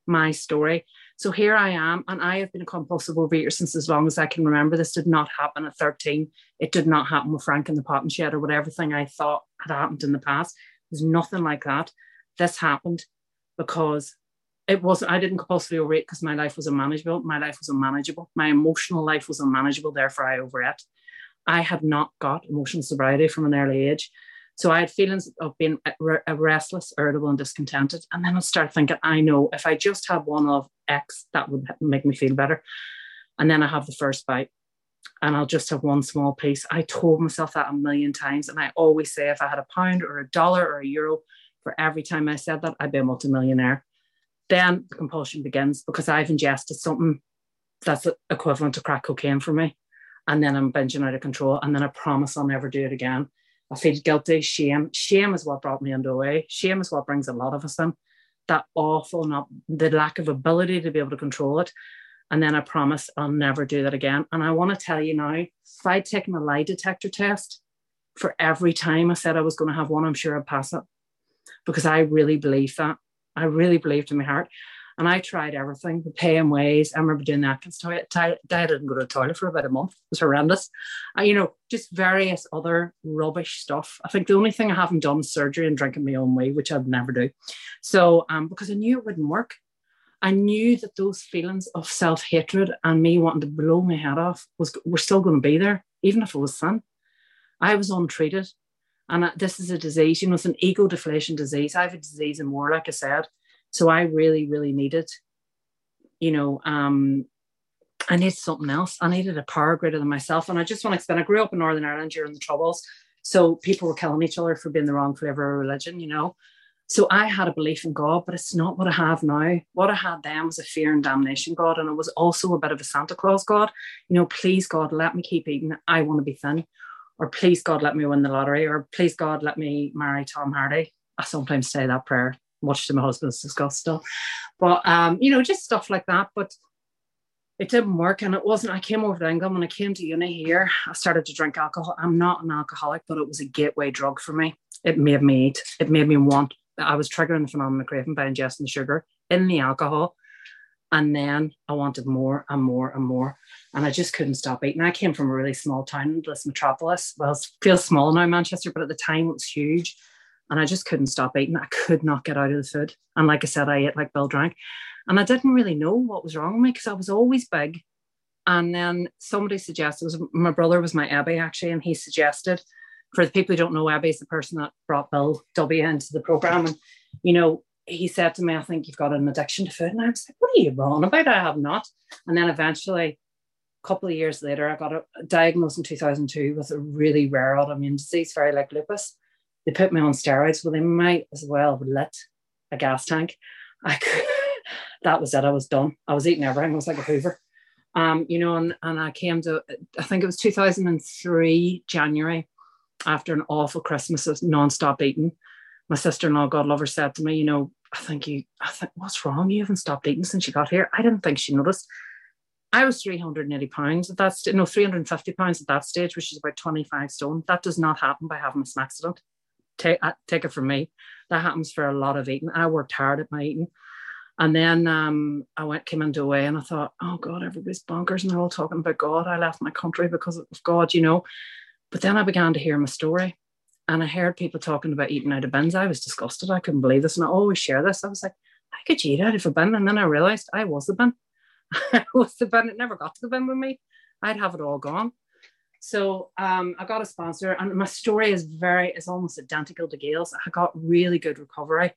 my story. So here I am, and I have been a compulsive overeater since as long as I can remember. This did not happen at 13. It did not happen with Frank in the potting shed or whatever thing I thought had happened in the past. There's nothing like that. This happened because I didn't compulsively overeat because my life was unmanageable. My life was unmanageable. My emotional life was unmanageable. Therefore, I overate. I had not got emotional sobriety from an early age. So I had feelings of being restless, irritable, and discontented. And then I started thinking, I know if I just have one of X, that would make me feel better. And then I have the first bite and I'll just have one small piece. I told myself that a million times. And I always say if I had £1 or $1 or €1 for every time I said that, I'd be a multimillionaire. Then the compulsion begins because I've ingested something that's equivalent to crack cocaine for me. And then I'm binging out of control. And then I promise I'll never do it again. I feel guilty, shame. Shame is what brought me into OA. Shame is what brings a lot of us in. That awful, the lack of ability to be able to control it. And then I promise I'll never do that again. And I want to tell you now, if I'd taken a lie detector test for every time I said I was going to have one, I'm sure I'd pass it. Because I really believe that. I really believed in my heart. And I tried everything, the paying ways. I remember doing the Atkins diet. I didn't go to the toilet for about a month. It was horrendous. Just various other rubbish stuff. I think the only thing I haven't done is surgery and drinking my own wee, which I'd never do. So, because I knew it wouldn't work. I knew that those feelings of self-hatred and me wanting to blow my head off were still going to be there, even if it was sin. I was untreated. And this is a disease, it's an ego deflation disease. I have a disease and more, like I said. So I really, really needed, I needed something else. I needed a power greater than myself. And I just want to explain, I grew up in Northern Ireland during the Troubles. So people were killing each other for being the wrong flavour of religion, So I had a belief in God, but it's not what I have now. What I had then was a fear and damnation God. And it was also a bit of a Santa Claus God. Please, God, let me keep eating. I want to be thin. Or please, God, let me win the lottery. Or please, God, let me marry Tom Hardy. I sometimes say that prayer, much to my husband's disgust still. But, just stuff like that. But it didn't work. And it wasn't, I came over to England. When I came to uni here, I started to drink alcohol. I'm not an alcoholic, but it was a gateway drug for me. It made me eat. It made me want. I was triggering the phenomenon of craving by ingesting the sugar in the alcohol. And then I wanted more and more and more. And I just couldn't stop eating. I came from a really small town, this metropolis. Well, it feels small now, Manchester, but at the time it was huge. And I just couldn't stop eating. I could not get out of the food. And like I said, I ate like Bill drank. And I didn't really know what was wrong with me because I was always big. And then somebody suggested, my brother was my Ebby actually, and he suggested, for the people who don't know, Ebby is the person that brought Bill W into the program. And, he said to me, I think you've got an addiction to food. And I was like, what are you wrong about? I have not. And then eventually, a couple of years later, I got diagnosed in 2002 with a really rare autoimmune disease, very like lupus. They put me on steroids. Well, they might as well have lit a gas tank. That was it. I was done. I was eating everything. I was like a Hoover. And I came to, I think it was 2003, January, after an awful Christmas of non-stop eating. My sister-in-law, God love her, said to me, I think, what's wrong? You haven't stopped eating since you got here. I didn't think she noticed. I was 380 pounds at that stage, 350 pounds at that stage, which is about 25 stone. That does not happen by having an accident. Take it from me. That happens for a lot of eating. I worked hard at my eating. And then I came into OA and I thought, oh God, everybody's bonkers and they're all talking about God. I left my country because of God, But then I began to hear my story. And I heard people talking about eating out of bins. I was disgusted. I couldn't believe this. And I always share this. I was like, how could you eat out of a bin? And then I realized I was the bin. I was the bin. It never got to the bin with me. I'd have it all gone. So I got a sponsor. And my story is almost identical to Gail's. I got really good recovery.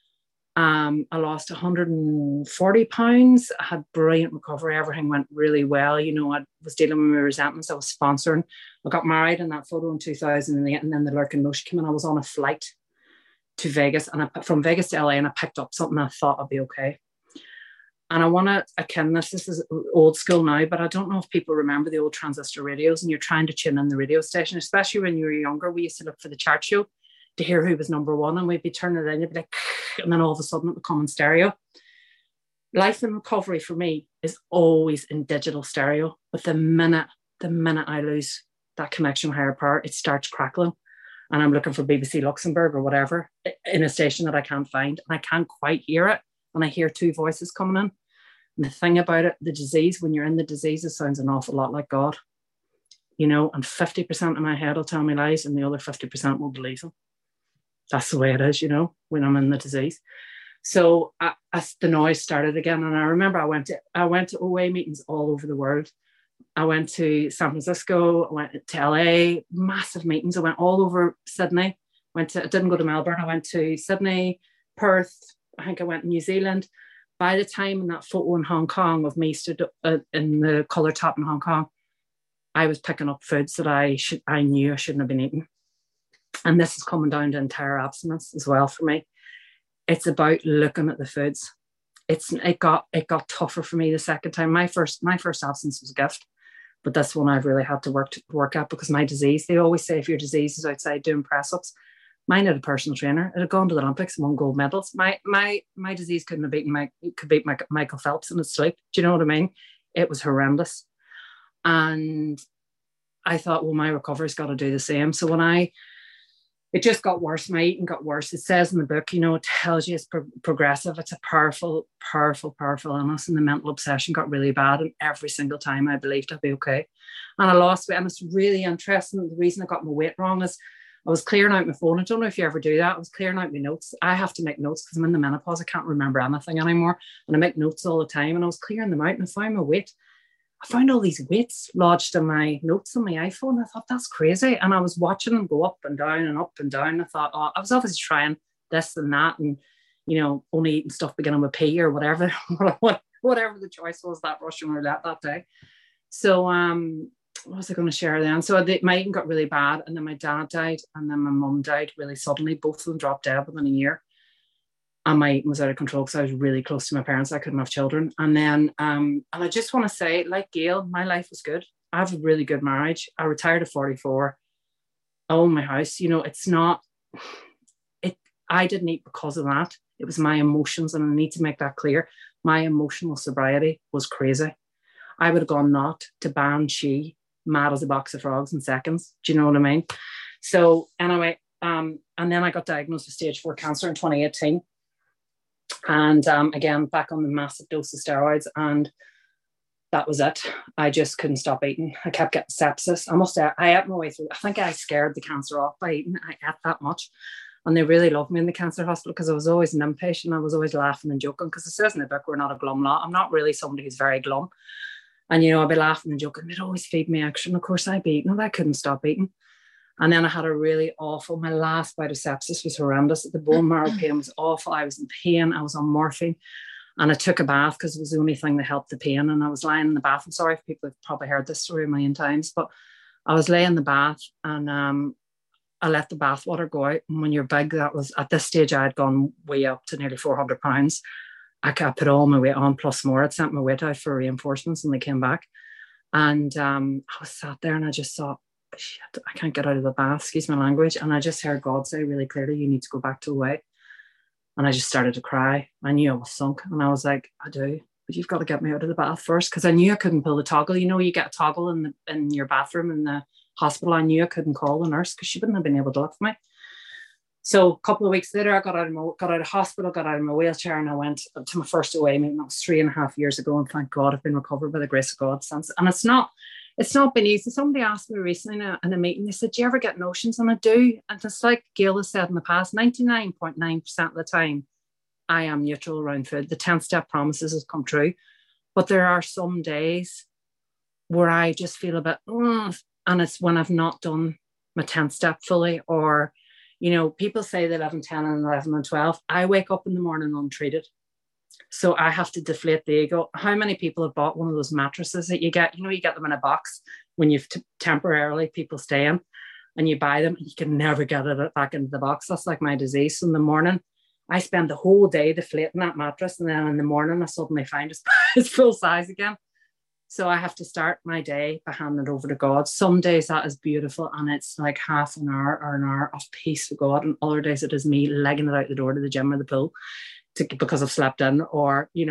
I lost 140 pounds. I had brilliant recovery. Everything went really well. I was dealing with my resentments. I was sponsoring. I got married in that photo in 2008, and then the Lurkin Motion came in. I was on a flight to Vegas, and from Vegas to LA, and I picked up something I thought I'd be okay. And I want to akin this is old school now, but I don't know if people remember the old transistor radios, and you're trying to tune in the radio station, especially when you were younger. We used to look for the chart show to hear who was number one, and we'd be turning it in, you'd be like, and then all of a sudden it would come in stereo. Life in recovery for me is always in digital stereo, but the minute I lose that connection with higher power, it starts crackling, and I'm looking for BBC Luxembourg or whatever in a station that I can't find, and I can't quite hear it, and I hear two voices coming in. And the thing about it, the disease, when you're in the disease, it sounds an awful lot like God, you know, and 50% of my head will tell me lies and the other 50% will believe them. That's the way it is, you know, when I'm in the disease. So as the noise started again, and I remember I went to OA meetings all over the world. I went to San Francisco, I went to LA, massive meetings. I went all over Sydney. I didn't go to Melbourne. I went to Sydney, Perth. I think I went to New Zealand. By the time in that photo in Hong Kong of me stood in the colour top in Hong Kong, I was picking up foods that I knew I shouldn't have been eating. And this is coming down to entire abstinence as well for me. It's about looking at the foods. It got tougher for me the second time. My first abstinence was a gift, but this one I've really had to work at because my disease. They always say if your disease is outside doing press ups. Mine had a personal trainer. It had gone to the Olympics and won gold medals. My disease couldn't have beaten could beat Michael Phelps in his sleep. Do you know what I mean? It was horrendous, and I thought, well, my recovery's got to do the same. So when it just got worse. My eating got worse. It says in the book, you know, it tells you it's progressive. It's a powerful, powerful, powerful illness. And the mental obsession got really bad. And every single time I believed I'd be okay. And I lost weight. And it's really interesting. The reason I got my weight wrong is I was clearing out my phone. I don't know if you ever do that. I was clearing out my notes. I have to make notes because I'm in the menopause. I can't remember anything anymore. And I make notes all the time. And I was clearing them out and I found my weight. I found all these weights lodged in my notes on my iPhone. I thought, that's crazy. And I was watching them go up and down and up and down. I thought, oh, I was obviously trying this and that and, you know, only eating stuff beginning with P or whatever, whatever the choice was, that Russian roulette that day. So what was I going to share then? So my eating got really bad, and then my dad died, and then my mum died really suddenly. Both of them dropped dead within a year. And my eating was out of control because I was really close to my parents. I couldn't have children. And then, and I just want to say, like Gail, my life was good. I have a really good marriage. I retired at 44. I own my house. You know, I didn't eat because of that. It was my emotions. And I need to make that clear. My emotional sobriety was crazy. I would have gone not to ban she, mad as a box of frogs in seconds. Do you know what I mean? So anyway, and then I got diagnosed with stage 4 cancer in 2018. And again, back on the massive dose of steroids, and that was it. I just couldn't stop eating. I kept getting sepsis. I ate my way through. I think I scared the cancer off by eating. I ate that much. And they really loved me in the cancer hospital because I was always an impatient. I was always laughing and joking because it says in the book, we're not a glum lot. I'm not really somebody who's very glum. And, you know, I'd be laughing and joking. They'd always feed me extra. And of course I'd be eating. And I couldn't stop eating. And then I had a really awful, my last bout of sepsis was horrendous. The bone marrow pain was awful. I was in pain. I was on morphine. And I took a bath because it was the only thing that helped the pain. And I was lying in the bath. I'm sorry if people have probably heard this story a million times, but I was laying in the bath and I let the bath water go out. And when you're big, that was, at this stage, I had gone way up to nearly 400 pounds. I put all my weight on plus more. I'd sent my weight out for reinforcements and they came back. And I was sat there and I just thought, shit, I can't get out of the bath, excuse my language. And I just heard God say really clearly, you need to go back to away. And I just started to cry. I knew I was sunk. And I was like, I do, but you've got to get me out of the bath first. Because I knew I couldn't pull the toggle. You know, you get a toggle in your bathroom in the hospital. I knew I couldn't call the nurse because she wouldn't have been able to lift me. So a couple of weeks later, I got out of hospital, got out of my wheelchair, and I went to my first OA meeting. That was 3.5 years ago. And thank God I've been recovered by the grace of God since. And it's not been easy. Somebody asked me recently in a meeting, they said, do you ever get notions? And I do. And it's like Gail has said in the past, 99.9% of the time, I am neutral around food. The 10-step promises have come true. But there are some days where I just feel a bit, and it's when I've not done my 10-step fully, or, you know, people say the 11, 10, and 11 and 12. I wake up in the morning untreated. So I have to deflate the ego. How many people have bought one of those mattresses that you get? You know, you get them in a box when you've temporarily people stay in, and you buy them and you can never get it back into the box. That's like my disease. So in the morning, I spend the whole day deflating that mattress, and then in the morning, I suddenly find it's full size again. So I have to start my day by handing it over to God. Some days that is beautiful, and it's like half an hour or an hour of peace with God, and other days it is me legging it out the door to the gym or the pool because I've slept in, or, you know,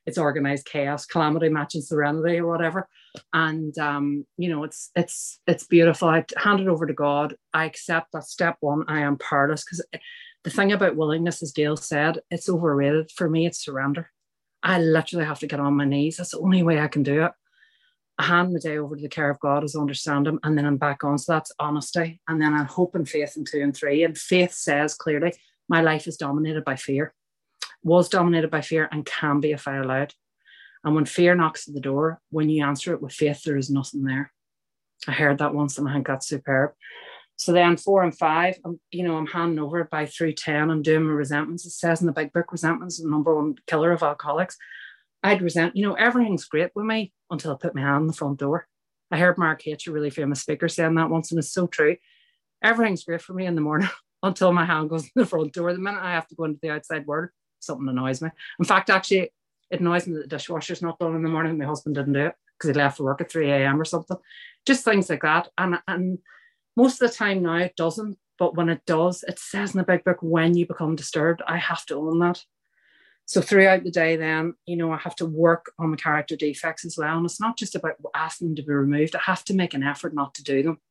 it's organized chaos, calamity matching serenity or whatever. And you know, it's beautiful. I hand it over to God. I accept that step one, I am powerless, because the thing about willingness, as Gail said, it's overrated. For me, it's surrender. I literally have to get on my knees. That's the only way I can do it. I hand the day over to the care of God as I understand him, and then I'm back on. So that's honesty. And then I'm hope and faith in 2 and 3. And faith says clearly, my life is dominated by fear, was dominated by fear, and can be if I allow it. And when fear knocks at the door, when you answer it with faith, there is nothing there. I heard that once and I think that's superb. So then 4 and 5, I'm handing over it by through 10. I'm doing my resentments. It says in the big book, resentment is the number one killer of alcoholics. I'd resent, everything's great with me until I put my hand on the front door. I heard Mark H., a really famous speaker, saying that once, and it's so true. Everything's great for me in the morning until my hand goes in the front door. The minute I have to go into the outside world, something annoys me. In fact, actually, it annoys me that the dishwasher's not done in the morning. My husband didn't do it because he left for work at 3 a.m. or something. Just things like that. And most of the time now it doesn't, but when it does, it says in the big book, when you become disturbed, I have to own that. So throughout the day then, I have to work on the character defects as well. And it's not just about asking them to be removed. I have to make an effort not to do them.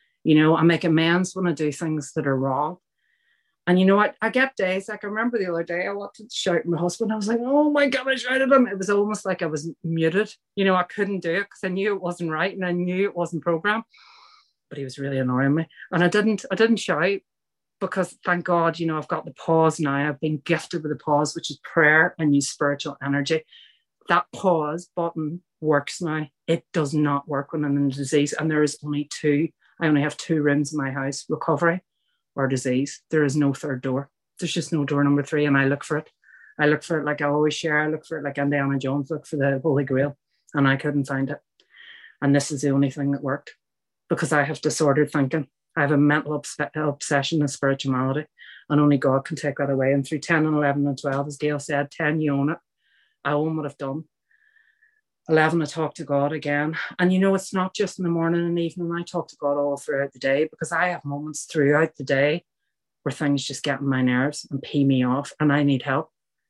I make amends when I do things that are wrong. And I get days, like I remember the other day, I wanted to shout at my husband. I was like, oh my God, I shouted at him. It was almost like I was muted. I couldn't do it because I knew it wasn't right and I knew it wasn't programmed. But he was really annoying me. And I didn't shout because thank God, I've got the pause now. I've been gifted with the pause, which is prayer and use spiritual energy. That pause button works now. It does not work when I'm in disease. And there is only 2. I only have 2 rooms in my house, recovery or disease. There is no third door. There's just no door number 3. And I look for it. I look for it like I always share. I look for it like Indiana Jones, look for the Holy Grail. And I couldn't find it. And this is the only thing that worked because I have disordered thinking. I have a mental obsession with spirituality, and only God can take that away. And through 10 and 11 and 12, as Gail said, 10, you own it. I own what I've done. 11, I talk to God again. And it's not just in the morning and evening. I talk to God all throughout the day because I have moments throughout the day where things just get on my nerves and pee me off and I need help,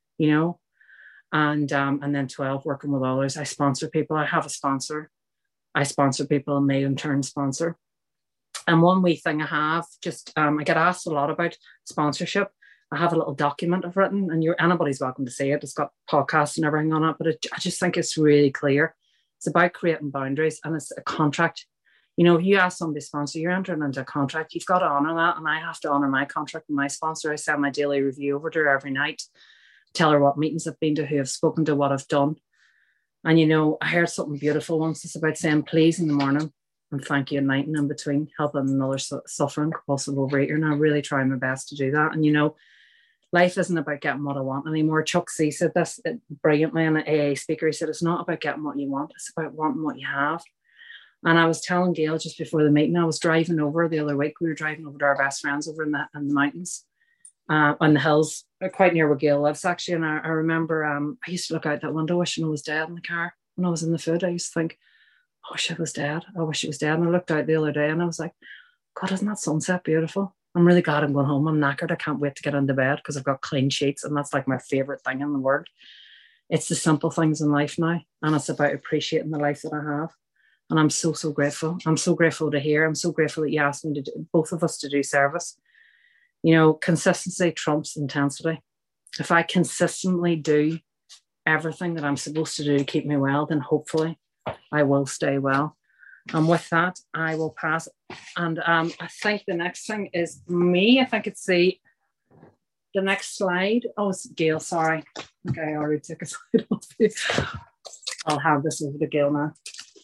And then 12, working with others. I sponsor people. I have a sponsor. I sponsor people and they in turn sponsor. And one wee thing I have, I get asked a lot about sponsorship. I have a little document I've written, and anybody's welcome to see it. It's got podcasts and everything on it, but I just think it's really clear. It's about creating boundaries, and it's a contract. If you ask somebody to sponsor, you're entering into a contract. You've got to honour that, and I have to honour my contract with my sponsor. I send my daily review over to her every night, tell her what meetings I've been to, who I've spoken to, what I've done. And, I heard something beautiful once. It's about saying please in the morning and thank you at night and in between, helping another suffering compulsive overeater. And I really try my best to do that. And, life isn't about getting what I want anymore. Chuck C said this brilliantly in an AA speaker. He said, it's not about getting what you want. It's about wanting what you have. And I was telling Gail just before the meeting, I was driving over the other week. We were driving over to our best friends over in the mountains, on the hills, quite near where Gail lives, actually. And I remember I used to look out that window, wishing I was dead in the car. When I was in the food, I used to think, I wish I was dead. I wish I was dead. And I looked out the other day and I was like, God, isn't that sunset beautiful? I'm really glad I'm going home. I'm knackered. I can't wait to get into bed because I've got clean sheets. And that's like my favorite thing in the world. It's the simple things in life now. And it's about appreciating the life that I have. And I'm so, so grateful. I'm so grateful to hear. I'm so grateful that you asked me to do, both of us to do service. Consistency trumps intensity. If I consistently do everything that I'm supposed to do to keep me well, then hopefully I will stay well. And with that, I will pass. And I think the next thing is me. I think it's the next slide. Oh, it's Gail, sorry. Okay, I already took a slide off you. I'll hand this over to Gail now.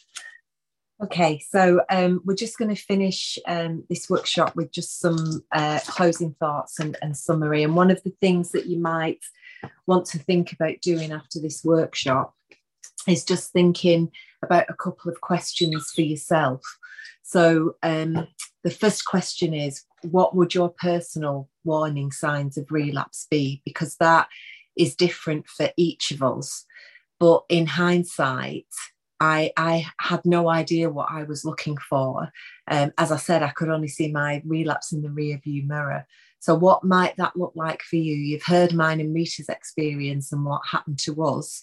Okay, so we're just going to finish this workshop with just some closing thoughts and summary. And one of the things that you might want to think about doing after this workshop is just thinking about a couple of questions for yourself. So the first question is, what would your personal warning signs of relapse be? Because that is different for each of us. But in hindsight, I had no idea what I was looking for. As I said, I could only see my relapse in the rear view mirror. So what might that look like for you? You've heard mine and Rita's experience and what happened to us.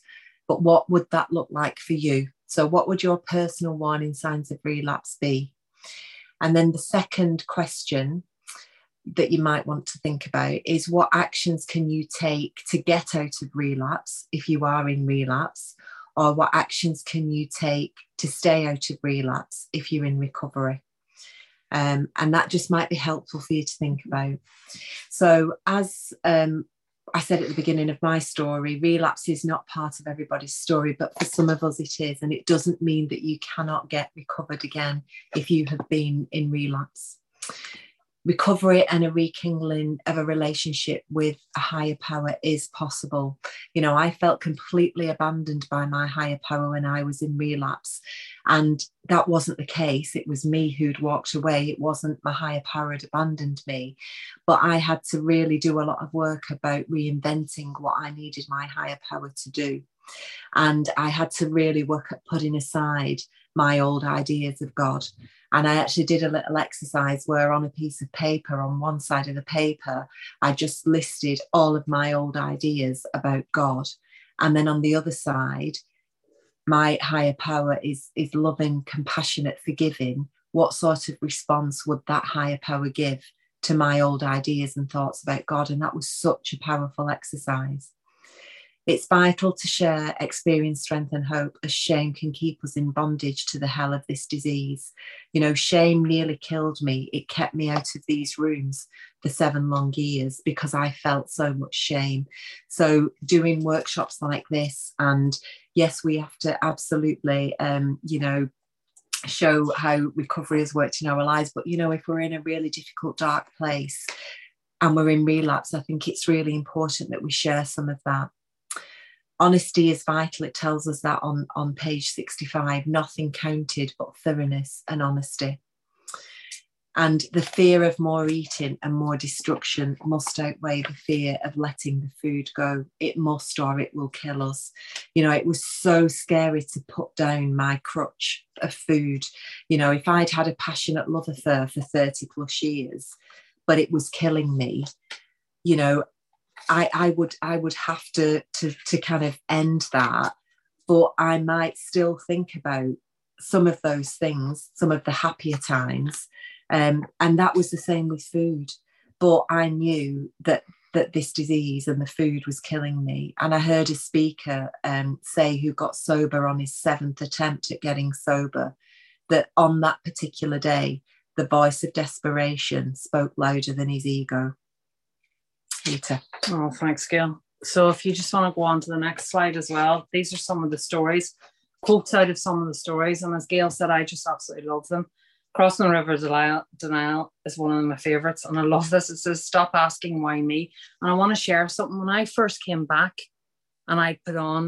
but what would that look like for you? So what would your personal warning signs of relapse be? And then the second question that you might want to think about is, what actions can you take to get out of relapse if you are in relapse? Or what actions can you take to stay out of relapse if you're in recovery? And that just might be helpful for you to think about. So as I said at the beginning of my story, relapse is not part of everybody's story, but for some of us it is. And it doesn't mean that you cannot get recovered again if you have been in relapse. Recovery and a rekindling of a relationship with a higher power is possible. You know, I felt completely abandoned by my higher power when I was in relapse. And that wasn't the case. It was me who'd walked away. It wasn't my higher power had abandoned me. But I had to really do a lot of work about reinventing what I needed my higher power to do. And I had to really work at putting aside my old ideas of God. And I actually did a little exercise where on a piece of paper, on one side of the paper, I just listed all of my old ideas about God. And then on the other side, my higher power is loving, compassionate, forgiving. What sort of response would that higher power give to my old ideas and thoughts about God? And that was such a powerful exercise. It's vital to share experience, strength, and hope, as shame can keep us in bondage to the hell of this disease. You know, shame nearly killed me. It kept me out of these rooms for 7 long years because I felt so much shame. So doing workshops like this, and yes, we have to absolutely, show how recovery has worked in our lives. But, you know, if we're in a really difficult, dark place and we're in relapse, I think it's really important that we share some of that. Honesty is vital. It tells us that on page 65, nothing counted but thoroughness and honesty. And the fear of more eating and more destruction must outweigh the fear of letting the food go. It must, or it will kill us. You know, it was so scary to put down my crutch of food. You know, if I'd had a passionate love affair for 30 plus years, but it was killing me, you know, I would have to kind of end that, but I might still think about some of those things, some of the happier times, and that was the same with food. But I knew that this disease and the food was killing me. And I heard a speaker say, who got sober on his 7th attempt at getting sober, that on that particular day, the voice of desperation spoke louder than his ego. Rita. Oh, thanks, Gail. So if you just want to go on to the next slide as well, these are some of the stories, quotes out of some of the stories. And as Gail said, I just absolutely love them. Crossing the River Denial is one of my favorites. And I love this. It says, stop asking why me. And I want to share something. When I first came back and I put on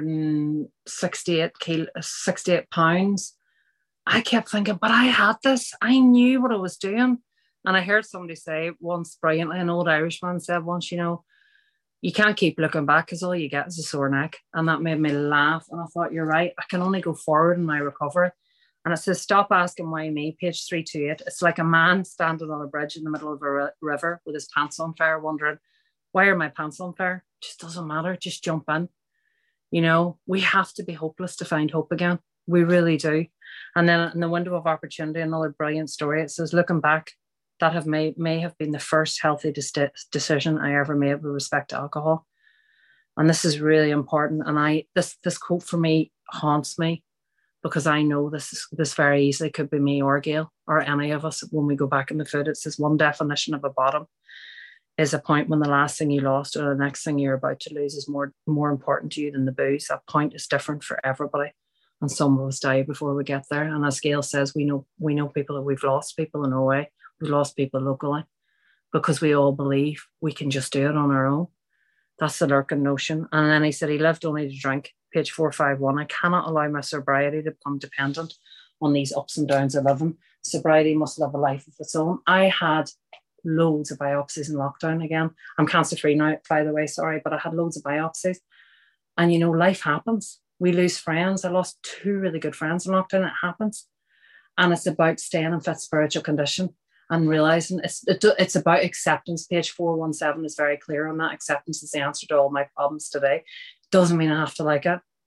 68 pounds, I kept thinking, but I had this. I knew what I was doing. And I heard somebody say once brilliantly, an old Irishman said once, you know, you can't keep looking back because all you get is a sore neck. And that made me laugh. And I thought, you're right. I can only go forward in my recovery. And it says, stop asking why me, page 328. It's like a man standing on a bridge in the middle of a river with his pants on fire, wondering, why are my pants on fire? It just doesn't matter. Just jump in. You know, we have to be hopeless to find hope again. We really do. And then in the window of opportunity, another brilliant story. It says, looking back, that may have been the first healthy decision I ever made with respect to alcohol. And this is really important. And this quote for me haunts me, because I know this very easily could be me or Gail or any of us when we go back in the food. It says, one definition of a bottom is a point when the last thing you lost or the next thing you're about to lose is more important to you than the booze. That point is different for everybody. And some of us die before we get there. And as Gail says, we know people that we've lost people in Norway. We've lost people locally because we all believe we can just do it on our own. That's the lurking notion. And then he said he lived only to drink, page 451. I cannot allow my sobriety to become dependent on these ups and downs of living. Sobriety must live a life of its own. I had loads of biopsies in lockdown again. I'm cancer-free now, by the way, sorry, but I had loads of biopsies. And, you know, life happens. We lose friends. I lost 2 really good friends in lockdown. It happens. And it's about staying in fit spiritual condition and realizing it's about acceptance. Page 417 is very clear on that. Acceptance is the answer to all my problems today. Doesn't mean I have to like it.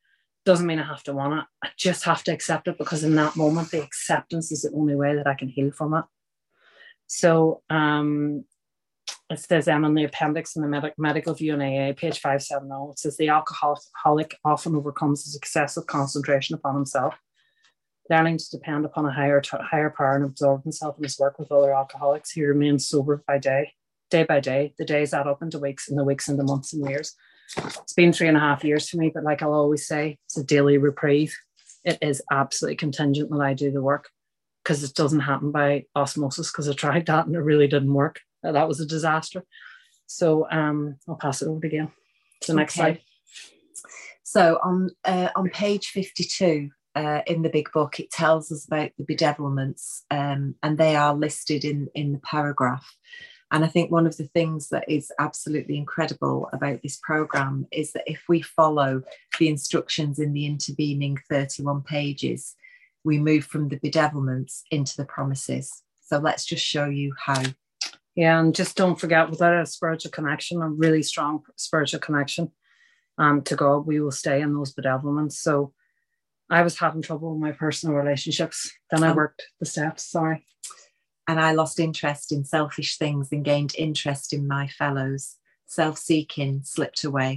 Doesn't mean I have to want it. I just have to accept it, because in that moment, the acceptance is the only way that I can heal from it. So it says then on the appendix in the medical view in AA, page 570, it says the alcoholic often overcomes his excessive concentration upon himself, learning to depend upon a higher power and absorb himself in his work with other alcoholics. He remains sober by day by day. The days add up into weeks, and the weeks into months and years. It's been 3.5 years for me, but like I'll always say, it's a daily reprieve. It is absolutely contingent that I do the work, because it doesn't happen by osmosis, because I tried that and it really didn't work. That was a disaster. So I'll pass it over to Gail. To the next slide. So on page 52 in the big book, it tells us about the bedevilments, and they are listed in the paragraph. And I think one of the things that is absolutely incredible about this program is that if we follow the instructions in the intervening 31 pages, we move from the bedevilments into the promises. So let's just show you how. Yeah, and just don't forget, without a spiritual connection, a really strong spiritual connection to God, we will stay in those bedevilments. So I was having trouble with my personal relationships. Then I worked the steps, sorry. And I lost interest in selfish things and gained interest in my fellows. Self-seeking slipped away.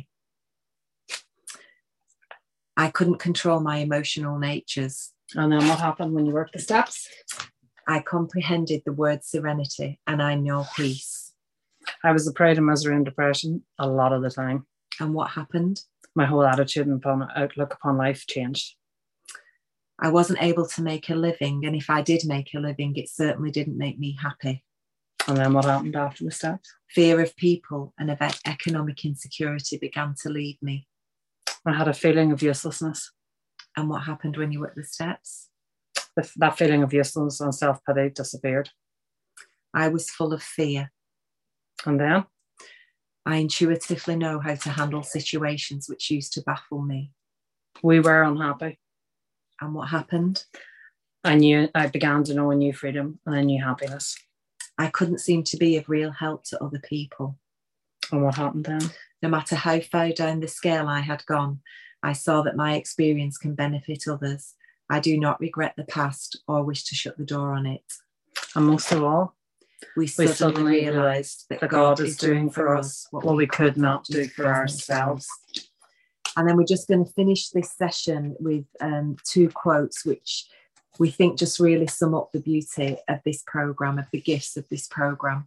I couldn't control my emotional natures. And then what happened when you worked the steps? I comprehended the word serenity, and I know peace. I was a prey to misery and depression a lot of the time. And what happened? My whole attitude and outlook upon life changed. I wasn't able to make a living, and if I did make a living, it certainly didn't make me happy. And then what happened after the steps? Fear of people and of economic insecurity began to lead me. I had a feeling of uselessness. And what happened when you worked the steps? That feeling of uselessness and self-pity disappeared. I was full of fear. And then? I intuitively know how to handle situations which used to baffle me. We were unhappy. And what happened? I began to know a new freedom and a new happiness. I couldn't seem to be of real help to other people. And what happened then? No matter how far down the scale I had gone, I saw that my experience can benefit others. I do not regret the past or wish to shut the door on it. And most of all, we suddenly realised that God is doing for us what we could not do for ourselves. And then we're just going to finish this session with 2 quotes, which we think just really sum up the beauty of this programme, of the gifts of this programme.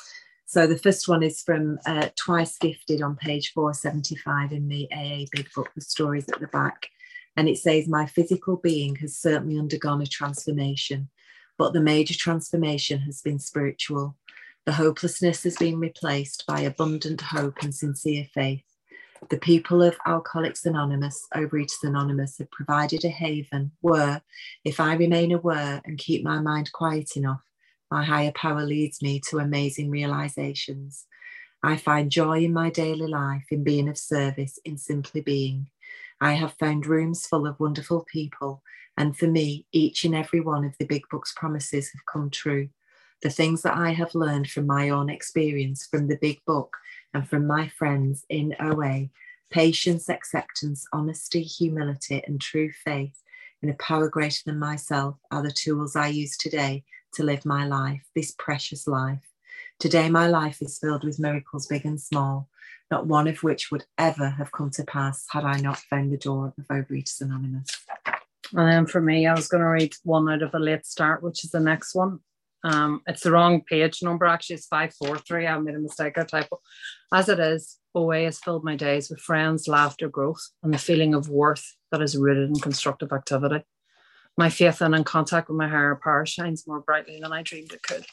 So the first one is from Twice Gifted on page 475 in the AA Big Book, the stories at the back. And it says, my physical being has certainly undergone a transformation, but the major transformation has been spiritual. The hopelessness has been replaced by abundant hope and sincere faith. The people of Alcoholics Anonymous, Overeaters Anonymous, have provided a haven where, if I remain aware and keep my mind quiet enough, my higher power leads me to amazing realizations. I find joy in my daily life, in being of service, in simply being. I have found rooms full of wonderful people, and for me, each and every one of the Big Book's promises have come true. The things that I have learned from my own experience, from the Big Book, and from my friends in OA, patience, acceptance, honesty, humility, and true faith in a power greater than myself are the tools I use today to live my life, this precious life. Today, my life is filled with miracles big and small, not one of which would ever have come to pass had I not found the door of Overeaters Anonymous. And then for me, I was going to read one out of A Late Start, which is the next one. It's the wrong page number, actually. It's 543. I made a mistake, a typo. As it is, OA has filled my days with friends, laughter, growth, and the feeling of worth that is rooted in constructive activity. My faith and in contact with my higher power shines more brightly than I dreamed it could.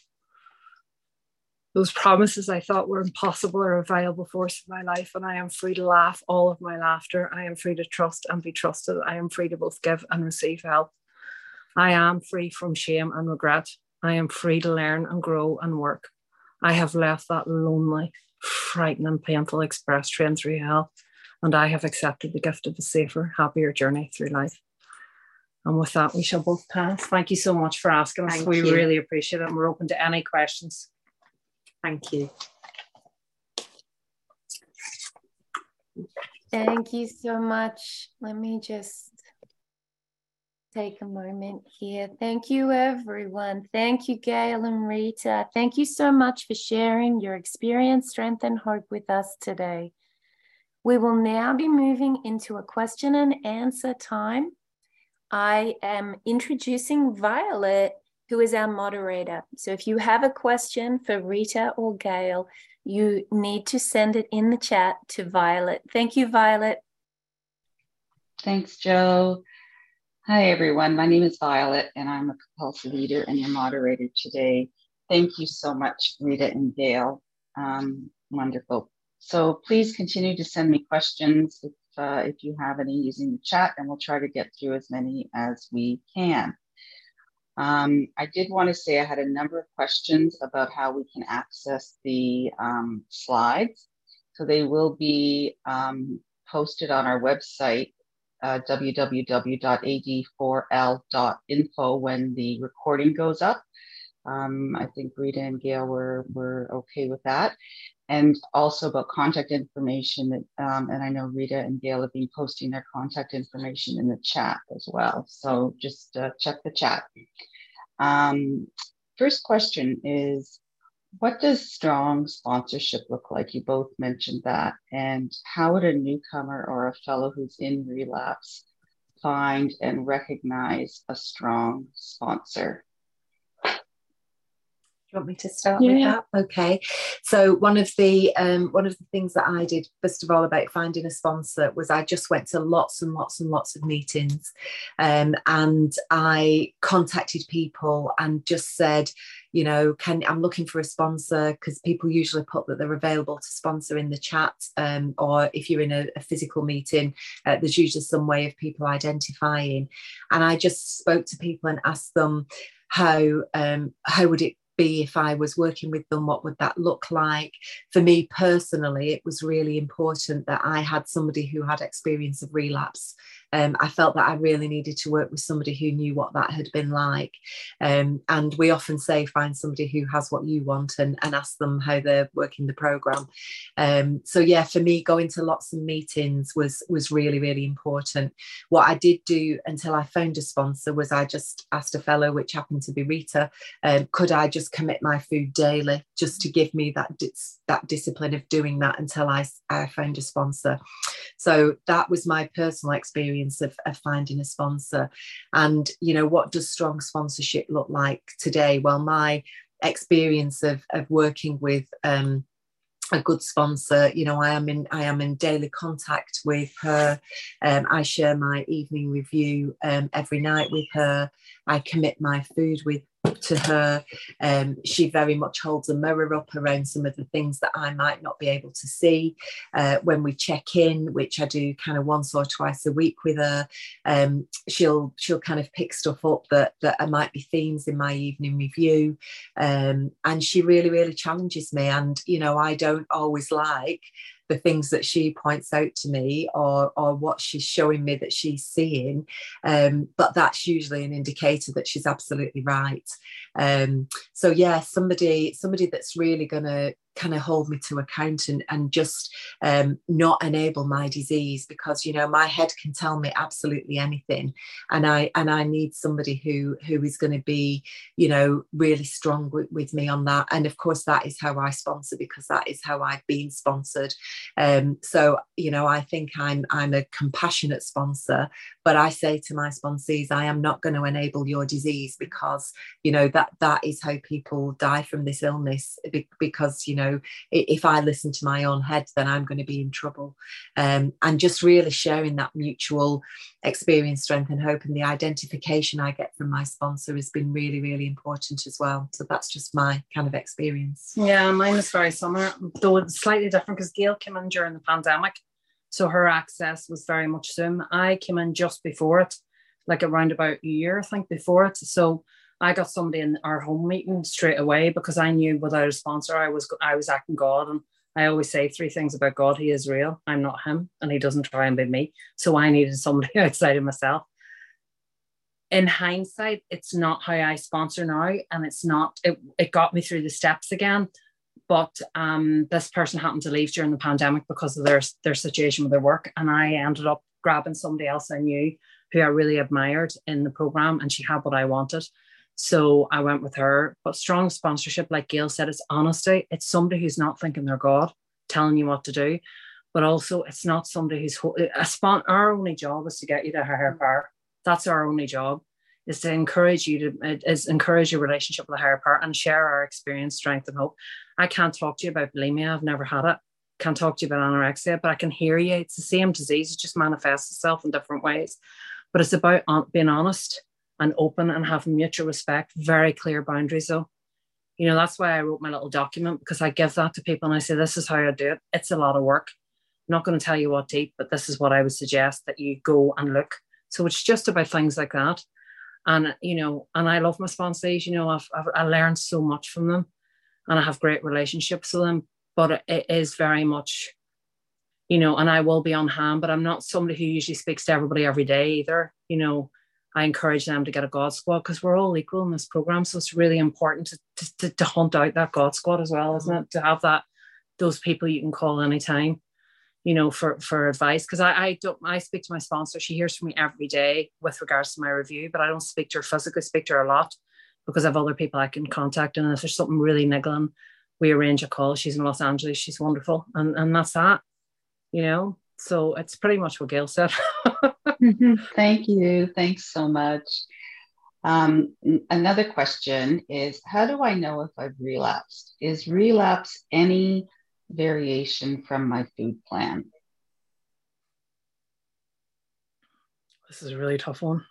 Those promises I thought were impossible are a viable force in my life, and I am free to laugh all of my laughter. I am free to trust and be trusted. I am free to both give and receive help. I am free from shame and regret. I am free to learn and grow and work. I have left that lonely, frightening, painful express train through hell, and I have accepted the gift of a safer, happier journey through life. And with that, we shall both pass. Thank you so much for asking us. We really appreciate it, and we're open to any questions. Thank you. Thank you so much. Let me just take a moment here. Thank you, everyone. Thank you, Gail and Rita. Thank you so much for sharing your experience, strength, and hope with us today. We will now be moving into a question and answer time. I am introducing Violet, who is our moderator. So if you have a question for Rita or Gail, you need to send it in the chat to Violet. Thank you, Violet. Thanks, Joe. Hi, everyone. My name is Violet, and I'm a compulsive eater and your moderator today. Thank you so much, Rita and Gail. Wonderful. So please continue to send me questions if you have any using the chat, and we'll try to get through as many as we can. I did want to say I had a number of questions about how we can access the slides. So they will be posted on our website, www.ad4l.info, when the recording goes up. I think Rita and Gail were okay with that. And also about contact information, and I know Rita and Gail have been posting their contact information in the chat as well. So just check the chat. First question is, what does strong sponsorship look like? You both mentioned that. And how would a newcomer or a fellow who's in relapse find and recognize a strong sponsor? You want me to start with that? Okay. So one of the things that I did, first of all, about finding a sponsor was I just went to lots and lots and lots of meetings, and I contacted people and just said, you know, I'm looking for a sponsor, because people usually put that they're available to sponsor in the chat, or if you're in a physical meeting, there's usually some way of people identifying. And I just spoke to people and asked them how would it be if I was working with them? What would that look like? For me personally, it was really important that I had somebody who had experience of relapse. I felt that I really needed to work with somebody who knew what that had been like. And we often say, find somebody who has what you want, and ask them how they're working the program. So yeah, for me, going to lots of meetings was really, really important. What I did do until I found a sponsor was I just asked a fellow, which happened to be Rita, could I just commit my food daily, just to give me that discipline of doing that until I found a sponsor. So that was my personal experience of finding a sponsor. And, you know, what does strong sponsorship look like today? Well, my experience of working with a good sponsor, you know, I am in daily contact with her. I share my evening review every night with her. I commit my food to her. She very much holds a mirror up around some of the things that I might not be able to see. When we check in, which I do kind of once or twice a week with her, she'll kind of pick stuff up that might be themes in my evening review. And she really, really challenges me. And, you know, I don't always like the things that she points out to me, or what she's showing me that she's seeing, but that's usually an indicator that she's absolutely right. So yeah, somebody that's really going to kind of hold me to account and just not enable my disease, because, you know, my head can tell me absolutely anything, and I need somebody who is going to be, you know, really strong with me on that. And of course that is how I sponsor, because that is how I've been sponsored. So, you know, I think I'm a compassionate sponsor, but I say to my sponsees, I am not going to enable your disease, because, you know, that is how people die from this illness, because, you know, if I listen to my own head, then I'm going to be in trouble. And just really sharing that mutual experience, strength and hope, and the identification I get from my sponsor has been really, really important as well. So that's just my kind of experience. Yeah, mine is very similar, though it's slightly different, because Gail came in during the pandemic, so her access was very much Zoom. I came in just before it, like around about a year, I think, before it. So I got somebody in our home meeting straight away, because I knew without a sponsor, I was acting God. And I always say 3 things about God: he is real, I'm not him, and he doesn't try and be me. So I needed somebody outside of myself. In hindsight, it's not how I sponsor now, and it's not, it got me through the steps again. But this person happened to leave during the pandemic because of their situation with their work. And I ended up grabbing somebody else I knew who I really admired in the program, and she had what I wanted. So I went with her. But strong sponsorship, like Gail said, it's honesty. It's somebody who's not thinking they're God, telling you what to do. But also, it's not somebody who's our only job is to get you to higher power. That's our only job, is to encourage you encourage your relationship with a higher power and share our experience, strength, and hope. I can't talk to you about bulimia. I've never had it. Can't talk to you about anorexia, but I can hear you. It's the same disease. It just manifests itself in different ways. But it's about being honest and open and having mutual respect, very clear boundaries though. You know, that's why I wrote my little document, because I give that to people and I say, this is how I do it. It's a lot of work. I'm not going to tell you what to eat, but this is what I would suggest that you go and look. So it's just about things like that. And, you know, and I love my sponsees, you know, I learned so much from them and I have great relationships with them, but it is very much, you know, and I will be on hand, but I'm not somebody who usually speaks to everybody every day either. You know, I encourage them to get a God squad because we're all equal in this program. So it's really important to hunt out that God squad as well, isn't it? To have those people you can call anytime, you know, for advice. Because I speak to my sponsor. She hears from me every day with regards to my review, but I don't speak to her physically, speak to her a lot because I have other people I can contact. And if there's something really niggling, we arrange a call. She's in Los Angeles. She's wonderful. And that's that, you know. So it's pretty much what Gail said. Thank you. Thanks so much. Another question is, how do I know if I've relapsed? Is relapse any variation from my food plan? This is a really tough one.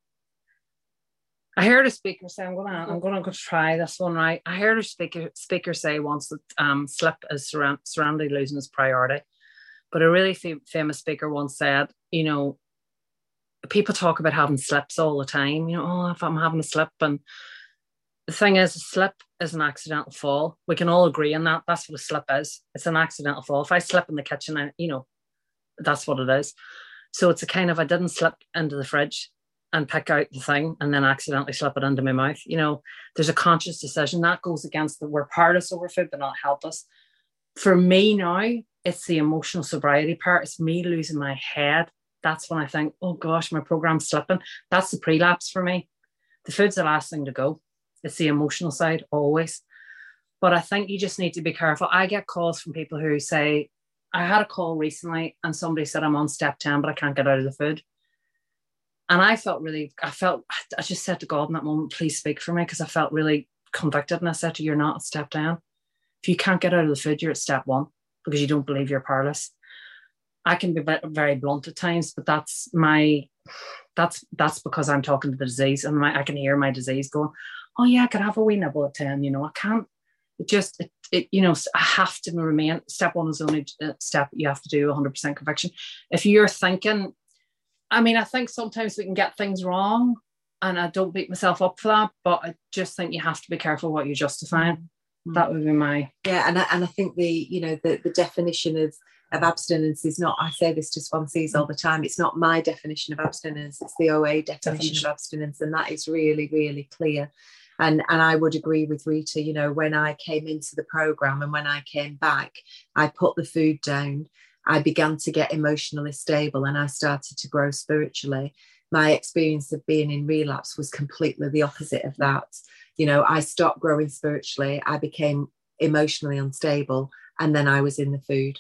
I heard a speaker say, I'm gonna go try this one, right? I heard a speaker say once that sleep is serenity losing its priority. But a really famous speaker once said, you know, people talk about having slips all the time. You know, oh, if I'm having a slip. And the thing is, a slip is an accidental fall. We can all agree on that. That's what a slip is. It's an accidental fall. If I slip in the kitchen, you know, that's what it is. So it's a kind of, I didn't slip into the fridge and pick out the thing and then accidentally slip it into my mouth. You know, there's a conscious decision that goes against we're powerless over food, but not helpless. For me now, it's the emotional sobriety part. It's me losing my head. That's when I think, oh gosh, my program's slipping. That's the prelapse for me. The food's the last thing to go. It's the emotional side always. But I think you just need to be careful. I get calls from people who say, I had a call recently and somebody said I'm on step 10, but I can't get out of the food. And I just said to God in that moment, please speak for me, because I felt really convicted. And I said to you, you're not at step 10. If you can't get out of the food, you're at step 1 because you don't believe you're powerless. I can be very blunt at times, but that's because I'm talking to the disease and I can hear my disease going, oh yeah, I could have a wee nibble at 10, you know, I can't. You know, I have to remain. Step 1 is the only step you have to do 100% conviction. If you're thinking, I mean, I think sometimes we can get things wrong and I don't beat myself up for that, but I just think you have to be careful what you're justifying. That would be my... Yeah, and I think the definition of abstinence is not, I say this to sponsees all the time, it's not my definition of abstinence, it's the OA definition of abstinence, and that is really, really clear. And I would agree with Rita, you know, when I came into the program and when I came back, I put the food down, I began to get emotionally stable and I started to grow spiritually. My experience of being in relapse was completely the opposite of that. You know, I stopped growing spiritually, I became emotionally unstable, and then I was in the food.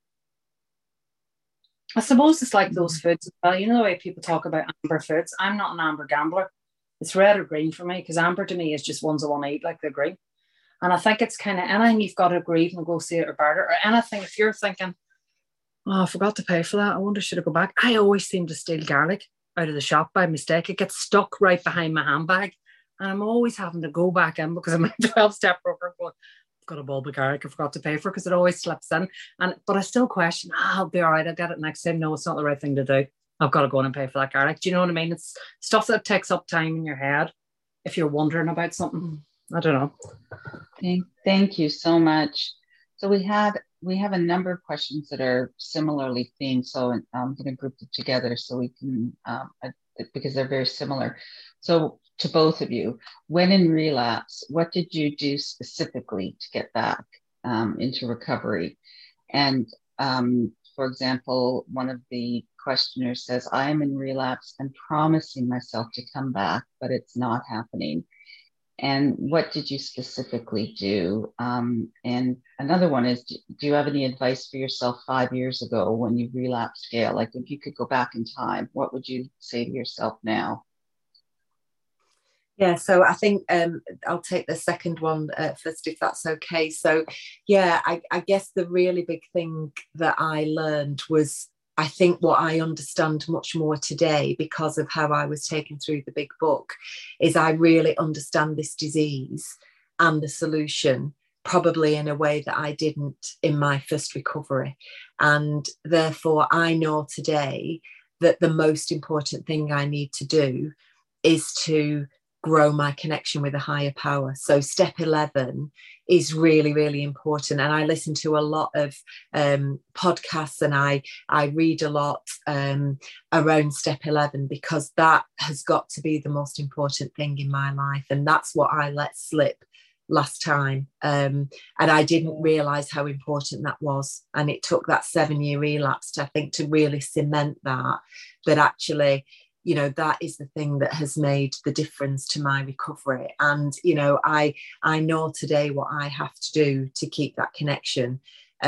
I suppose it's like those foods as well. You know the way people talk about amber foods? I'm not an amber gambler. It's red or green for me, because amber to me is just ones I want to eat like they're green. And I think it's kind of anything you've got to grieve, negotiate or barter, or anything. If you're thinking, oh, I forgot to pay for that, I wonder should I go back? I always seem to steal garlic out of the shop by mistake. It gets stuck right behind my handbag. And I'm always having to go back in because I'm a 12-step program going, I've got a bulb of garlic I forgot to pay for, because it always slips in. But I still question, I'll be all right, I'll get it next time. No, it's not the right thing to do. I've got to go in and pay for that garlic. Do you know what I mean? It's stuff that takes up time in your head if you're wondering about something. I don't know. Thank you so much. So we have a number of questions that are similarly themed. So I'm going to group them together so we can, because they're very similar. So to both of you, when in relapse, what did you do specifically to get back? into recovery. And for example, one of the questioners says, I am in relapse and promising myself to come back, but it's not happening. And what did you specifically do? And another one is, do you have any advice for yourself 5 years ago when you relapsed, Gail? Like, if you could go back in time, what would you say to yourself now? Yeah, so I think I'll take the second one first, if that's okay. So, yeah, I guess the really big thing that I learned was, I think what I understand much more today because of how I was taken through the big book is I really understand this disease and the solution probably in a way that I didn't in my first recovery. And therefore, I know today that the most important thing I need to do is to grow my connection with a higher power. So step 11 is really, really important. And I listen to a lot of podcasts, and I read a lot around step 11, because that has got to be the most important thing in my life. And that's what I let slip last time. And I didn't realize how important that was. And it took that 7-year relapse, I think, to really cement that actually, you know, that is the thing that has made the difference to my recovery. And, you know, I know today what I have to do to keep that connection.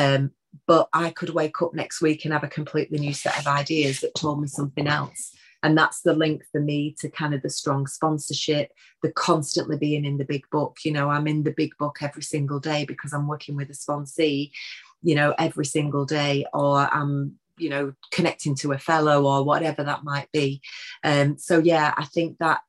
But I could wake up next week and have a completely new set of ideas that told me something else. And that's the link for me to kind of the strong sponsorship, the constantly being in the big book. You know, I'm in the big book every single day because I'm working with a sponsee, you know, every single day, or I'm, you know, connecting to a fellow or whatever that might be. So yeah, I think that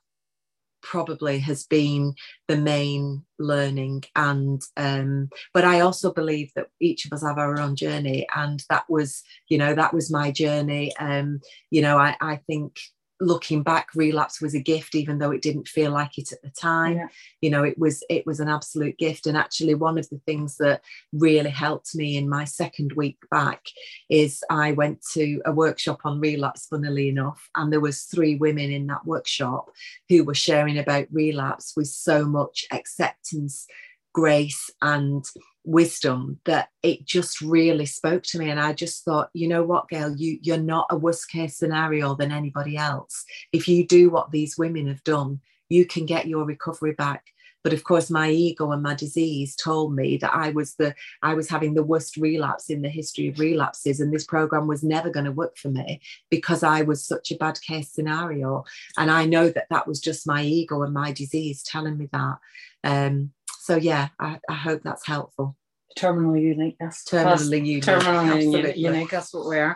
probably has been the main learning. And but I also believe that each of us have our own journey, and that was, you know, that was my journey. You know, I think looking back, relapse was a gift, even though it didn't feel like it at the time. Yeah. You know, it was an absolute gift. And actually, one of the things that really helped me in my second week back is I went to a workshop on relapse, funnily enough, and there was 3 women in that workshop who were sharing about relapse with so much acceptance, grace, and wisdom that it just really spoke to me. And I just thought, you know what, Gail, you're not a worse case scenario than anybody else. If you do what these women have done, you can get your recovery back. But of course, my ego and my disease told me that I was having the worst relapse in the history of relapses, and this program was never going to work for me because I was such a bad case scenario. And I know that was just my ego and my disease telling me that. So yeah, I hope that's helpful. Terminally unique. Yes. Terminally unique. Terminally unique. That's what we are.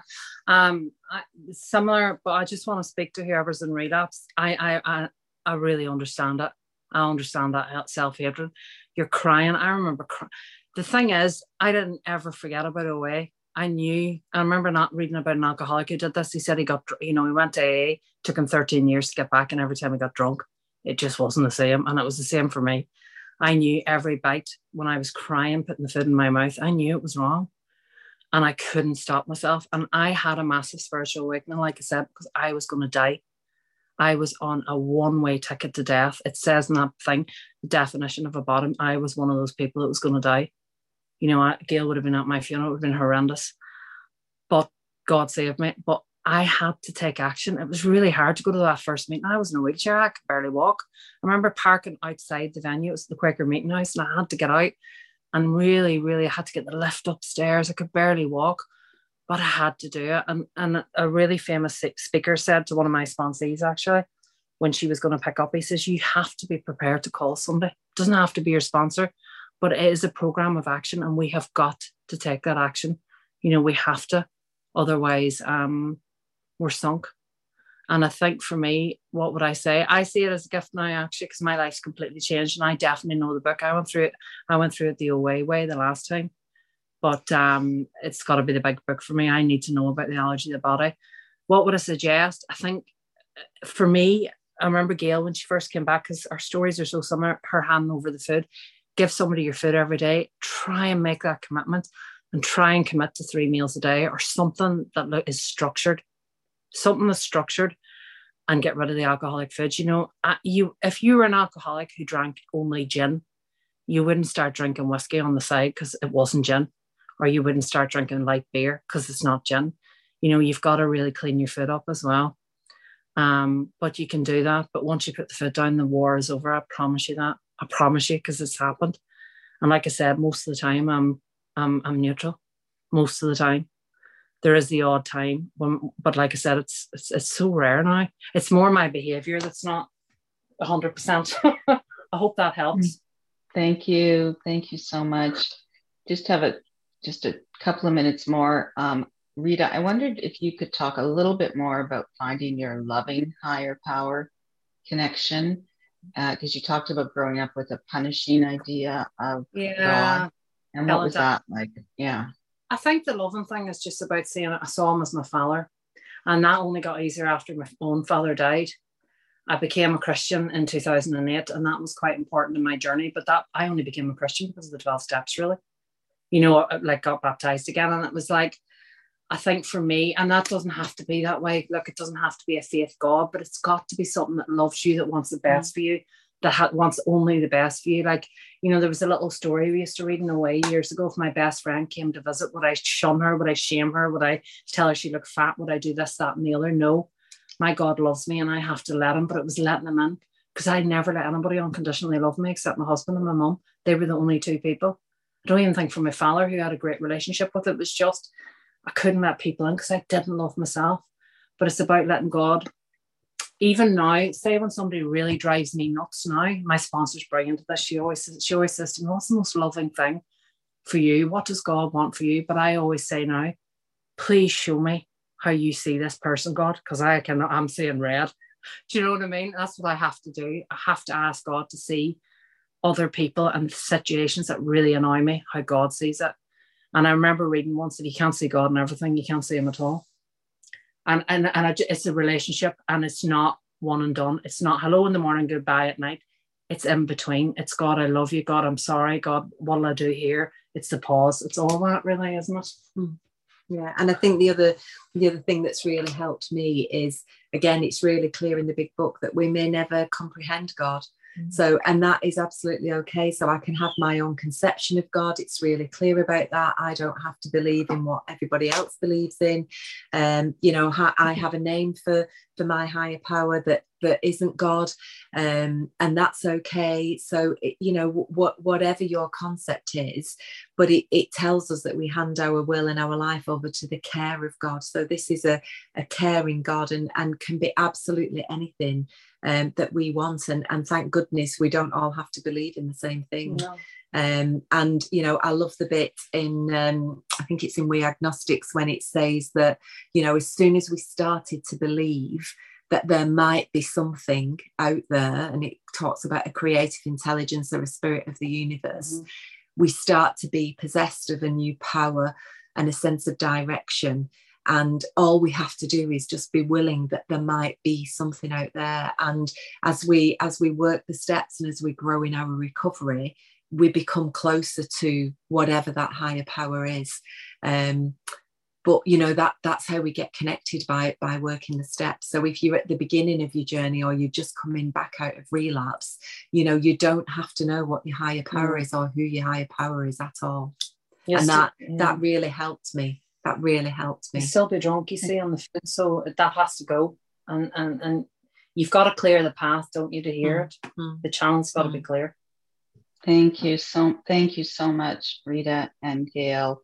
Similar, but I just want to speak to whoever's in relapse. I really understand it. I understand that self-hatred. You're crying. I remember crying. The thing is, I didn't ever forget about OA. I remember not reading about an alcoholic who did this. He said he got, you know, he went to AA, took him 13 years to get back, and every time he got drunk, it just wasn't the same. And it was the same for me. I knew every bite when I was crying, putting the food in my mouth, I knew it was wrong. And I couldn't stop myself. And I had a massive spiritual awakening, like I said, because I was going to die. I was on a one-way ticket to death. It says in that thing, the definition of a bottom. I was one of those people that was going to die. You know, Gail would have been at my funeral. It would have been horrendous. But God saved me. But I had to take action. It was really hard to go to that first meeting. I was in a wheelchair. I could barely walk. I remember parking outside the venue. It was the Quaker Meeting House, and I had to get out. And really, really, I had to get the lift upstairs. I could barely walk, but I had to do it. And a really famous speaker said to one of my sponsees, actually, when she was going to pick up, he says, you have to be prepared to call somebody. It doesn't have to be your sponsor, but it is a program of action, and we have got to take that action. You know, we have to. Otherwise, we're sunk. And I think for me, what would I say? I see it as a gift now, actually, because my life's completely changed, and I definitely know the book. I went through it the OA way the last time, but it's got to be the big book for me. I need to know about the allergy of the body. What would I suggest? I think for me, I remember Gail when she first came back, because our stories are so similar, her handing over the food. Give somebody your food every day. Try and make that commitment, and try and commit to 3 meals a day, or something that is structured. Something that's structured, and get rid of the alcoholic foods. You know, if you were an alcoholic who drank only gin, You wouldn't start drinking whiskey on the side because it wasn't gin, or you wouldn't start drinking light beer because it's not gin. You know, you've got to really clean your foot up as well. But you can do that. But once you put the foot down, the war is over. I promise you that. I promise you, because it's happened. And like I said, most of the time I'm neutral. Most of the time, there is the odd time but like I said, it's so rare now. It's more my behaviour that's not 100%. I hope that helps. Thank you so much. Just have a couple of minutes more. Rita, I wondered if you could talk a little bit more about finding your loving higher power connection, because you talked about growing up with a punishing idea of God. And what was that like? Yeah. I think the loving thing is just about saying I saw him as my father. And that only got easier after my own father died. I became a Christian in 2008, and that was quite important in my journey. But that I only became a Christian because of the 12 steps, really. You know, like got baptized again. And it was like, I think for me, and that doesn't have to be that way. Look, it doesn't have to be a faith God, but it's got to be something that loves you, that wants the best for you, that wants only the best for you. Like, you know, there was a little story we used to read in a way years ago. If my best friend came to visit, would I shun her? Would I shame her? Would I tell her she looked fat? Would I do this, that, and the other? No. My God loves me and I have to let him, but it was letting him in, because I never let anybody unconditionally love me except my husband and my mum. They were the only two people. I don't even think for my father, who had a great relationship with, it was just, I couldn't let people in because I didn't love myself. But it's about letting God. Even now, say when somebody really drives me nuts now, my sponsor's brilliant at this. She always says to me, what's the most loving thing for you? What does God want for you? But I always say now, please show me how you see this person, God, because I'm seeing red. Do you know what I mean? That's what I have to do. I have to ask God to see other people and situations that really annoy me, how God sees it. And I remember reading once that you can't see God in everything. You can't see him at all. And it's a relationship, and it's not one and done. It's not hello in the morning, goodbye at night. It's in between. It's God, I love you. God, I'm sorry. God, what'll I do here? It's the pause. It's all that, really, isn't it? Yeah, and I think the other thing that's really helped me is, again, it's really clear in the big book that we may never comprehend God. So, and that is absolutely okay. So I can have my own conception of God. It's really clear about that. I don't have to believe in what everybody else believes in. You know, I have a name for my higher power that isn't God, and that's okay. So, you know, whatever your concept is, but it tells us that we hand our will and our life over to the care of God. So this is a caring God, and can be absolutely anything that we want, and thank goodness we don't all have to believe in the same thing. No. And you know, I love the bit in I think it's in We Agnostics when it says that, you know, as soon as we started to believe that there might be something out there, and it talks about a creative intelligence or a spirit of the universe, we start to be possessed of a new power and a sense of direction. And all we have to do is just be willing that there might be something out there. And as we work the steps and as we grow in our recovery, we become closer to whatever that higher power is. But you know, that's how we get connected, by working the steps. So if you're at the beginning of your journey, or you're just coming back out of relapse, you know, you don't have to know what your higher power is or who your higher power is at all. Yes, and that really helped me. That really helped me. You still be drunk, you see, on the food, so that has to go, and you've got to clear the path, don't you, to hear it. The channel's got to be clear. Thank you so much, Rita and Gail.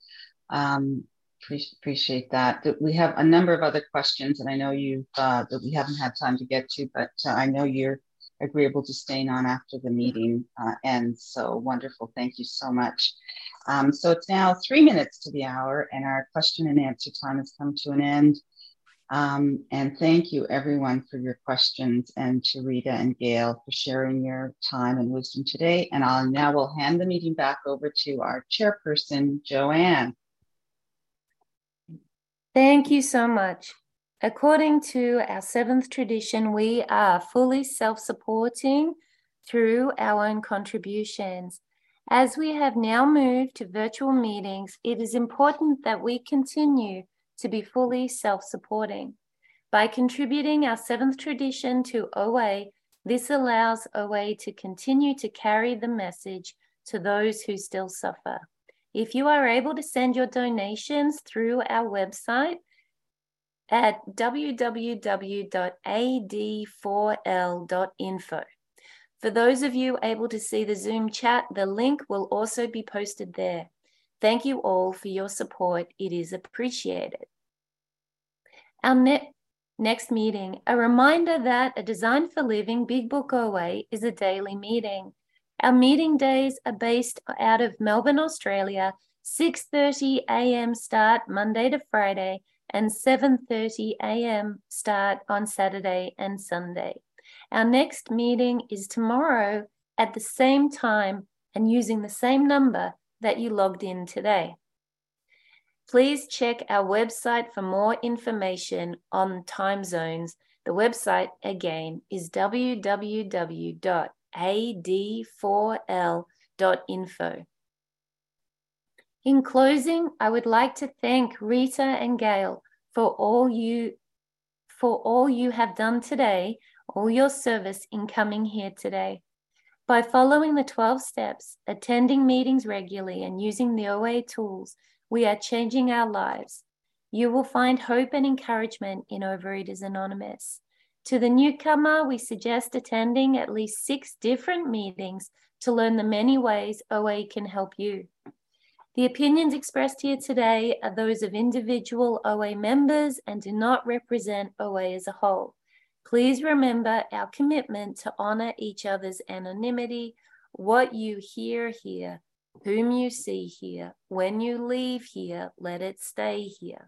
Appreciate that. We have a number of other questions, and I know that we haven't had time to get to, but I know you're agreeable to staying on after the meeting ends. So wonderful. Thank you so much. So it's now 3 minutes to the hour, and our question and answer time has come to an end. And thank you, everyone, for your questions, and to Rita and Gail for sharing your time and wisdom today. And I will hand the meeting back over to our chairperson, Joanne. Thank you so much. According to our seventh tradition, we are fully self-supporting through our own contributions. As we have now moved to virtual meetings, it is important that we continue to be fully self-supporting. By contributing our seventh tradition to OA, this allows OA to continue to carry the message to those who still suffer. If you are able to send your donations through our website at www.ad4l.info. For those of you able to see the Zoom chat, the link will also be posted there. Thank you all for your support. It is appreciated. Our next meeting, a reminder that a Design for Living Big Book OA is a daily meeting. Our meeting days are based out of Melbourne, Australia, 6:30 a.m. start Monday to Friday and 7:30 a.m. start on Saturday and Sunday. Our next meeting is tomorrow at the same time and using the same number that you logged in today. Please check our website for more information on time zones. The website again is www.ad4l.info. In closing, I would like to thank Rita and Gail for all you have done today, all your service in coming here today. By following the 12 steps, attending meetings regularly, and using the OA tools, we are changing our lives. You will find hope and encouragement in Overeaters Anonymous. To the newcomer, we suggest attending at least 6 different meetings to learn the many ways OA can help you. The opinions expressed here today are those of individual OA members and do not represent OA as a whole. Please remember our commitment to honor each other's anonymity. What you hear here, whom you see here, when you leave here, let it stay here.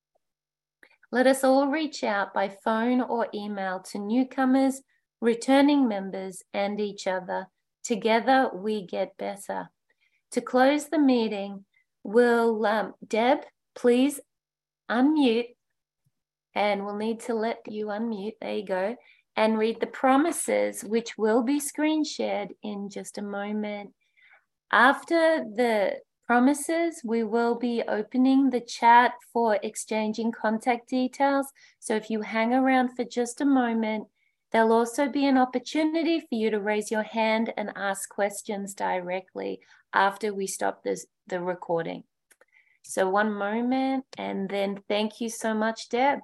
Let us all reach out by phone or email to newcomers, returning members, and each other. Together we get better. To close the meeting, will Deb please unmute, and we'll need to let you unmute, there you go, and read the promises, which will be screen shared in just a moment. After the promises, we will be opening the chat for exchanging contact details. So if you hang around for just a moment, there'll also be an opportunity for you to raise your hand and ask questions directly after we stop the recording. So one moment, and then thank you so much, Deb.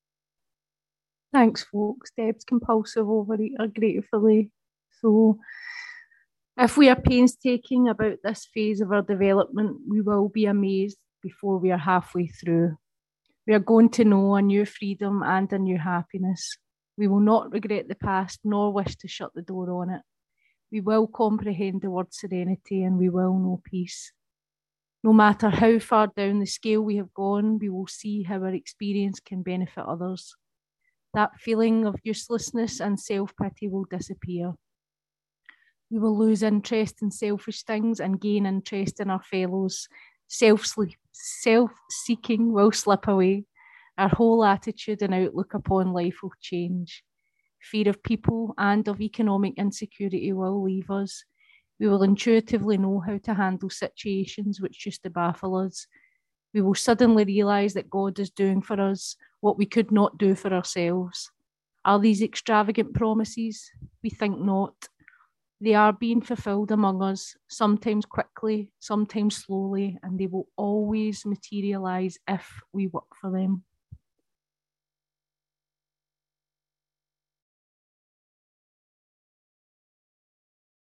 Thanks, folks. Deb's compulsive overeater, gratefully. So if we are painstaking about this phase of our development, we will be amazed before we are halfway through. We are going to know a new freedom and a new happiness. We will not regret the past nor wish to shut the door on it. We will comprehend the word serenity and we will know peace. No matter how far down the scale we have gone, we will see how our experience can benefit others. That feeling of uselessness and self-pity will disappear. We will lose interest in selfish things and gain interest in our fellows. Self-seeking will slip away. Our whole attitude and outlook upon life will change. Fear of people and of economic insecurity will leave us. We will intuitively know how to handle situations which used to baffle us. We will suddenly realise that God is doing for us what we could not do for ourselves. Are these extravagant promises? We think not. They are being fulfilled among us, sometimes quickly, sometimes slowly, and they will always materialise if we work for them.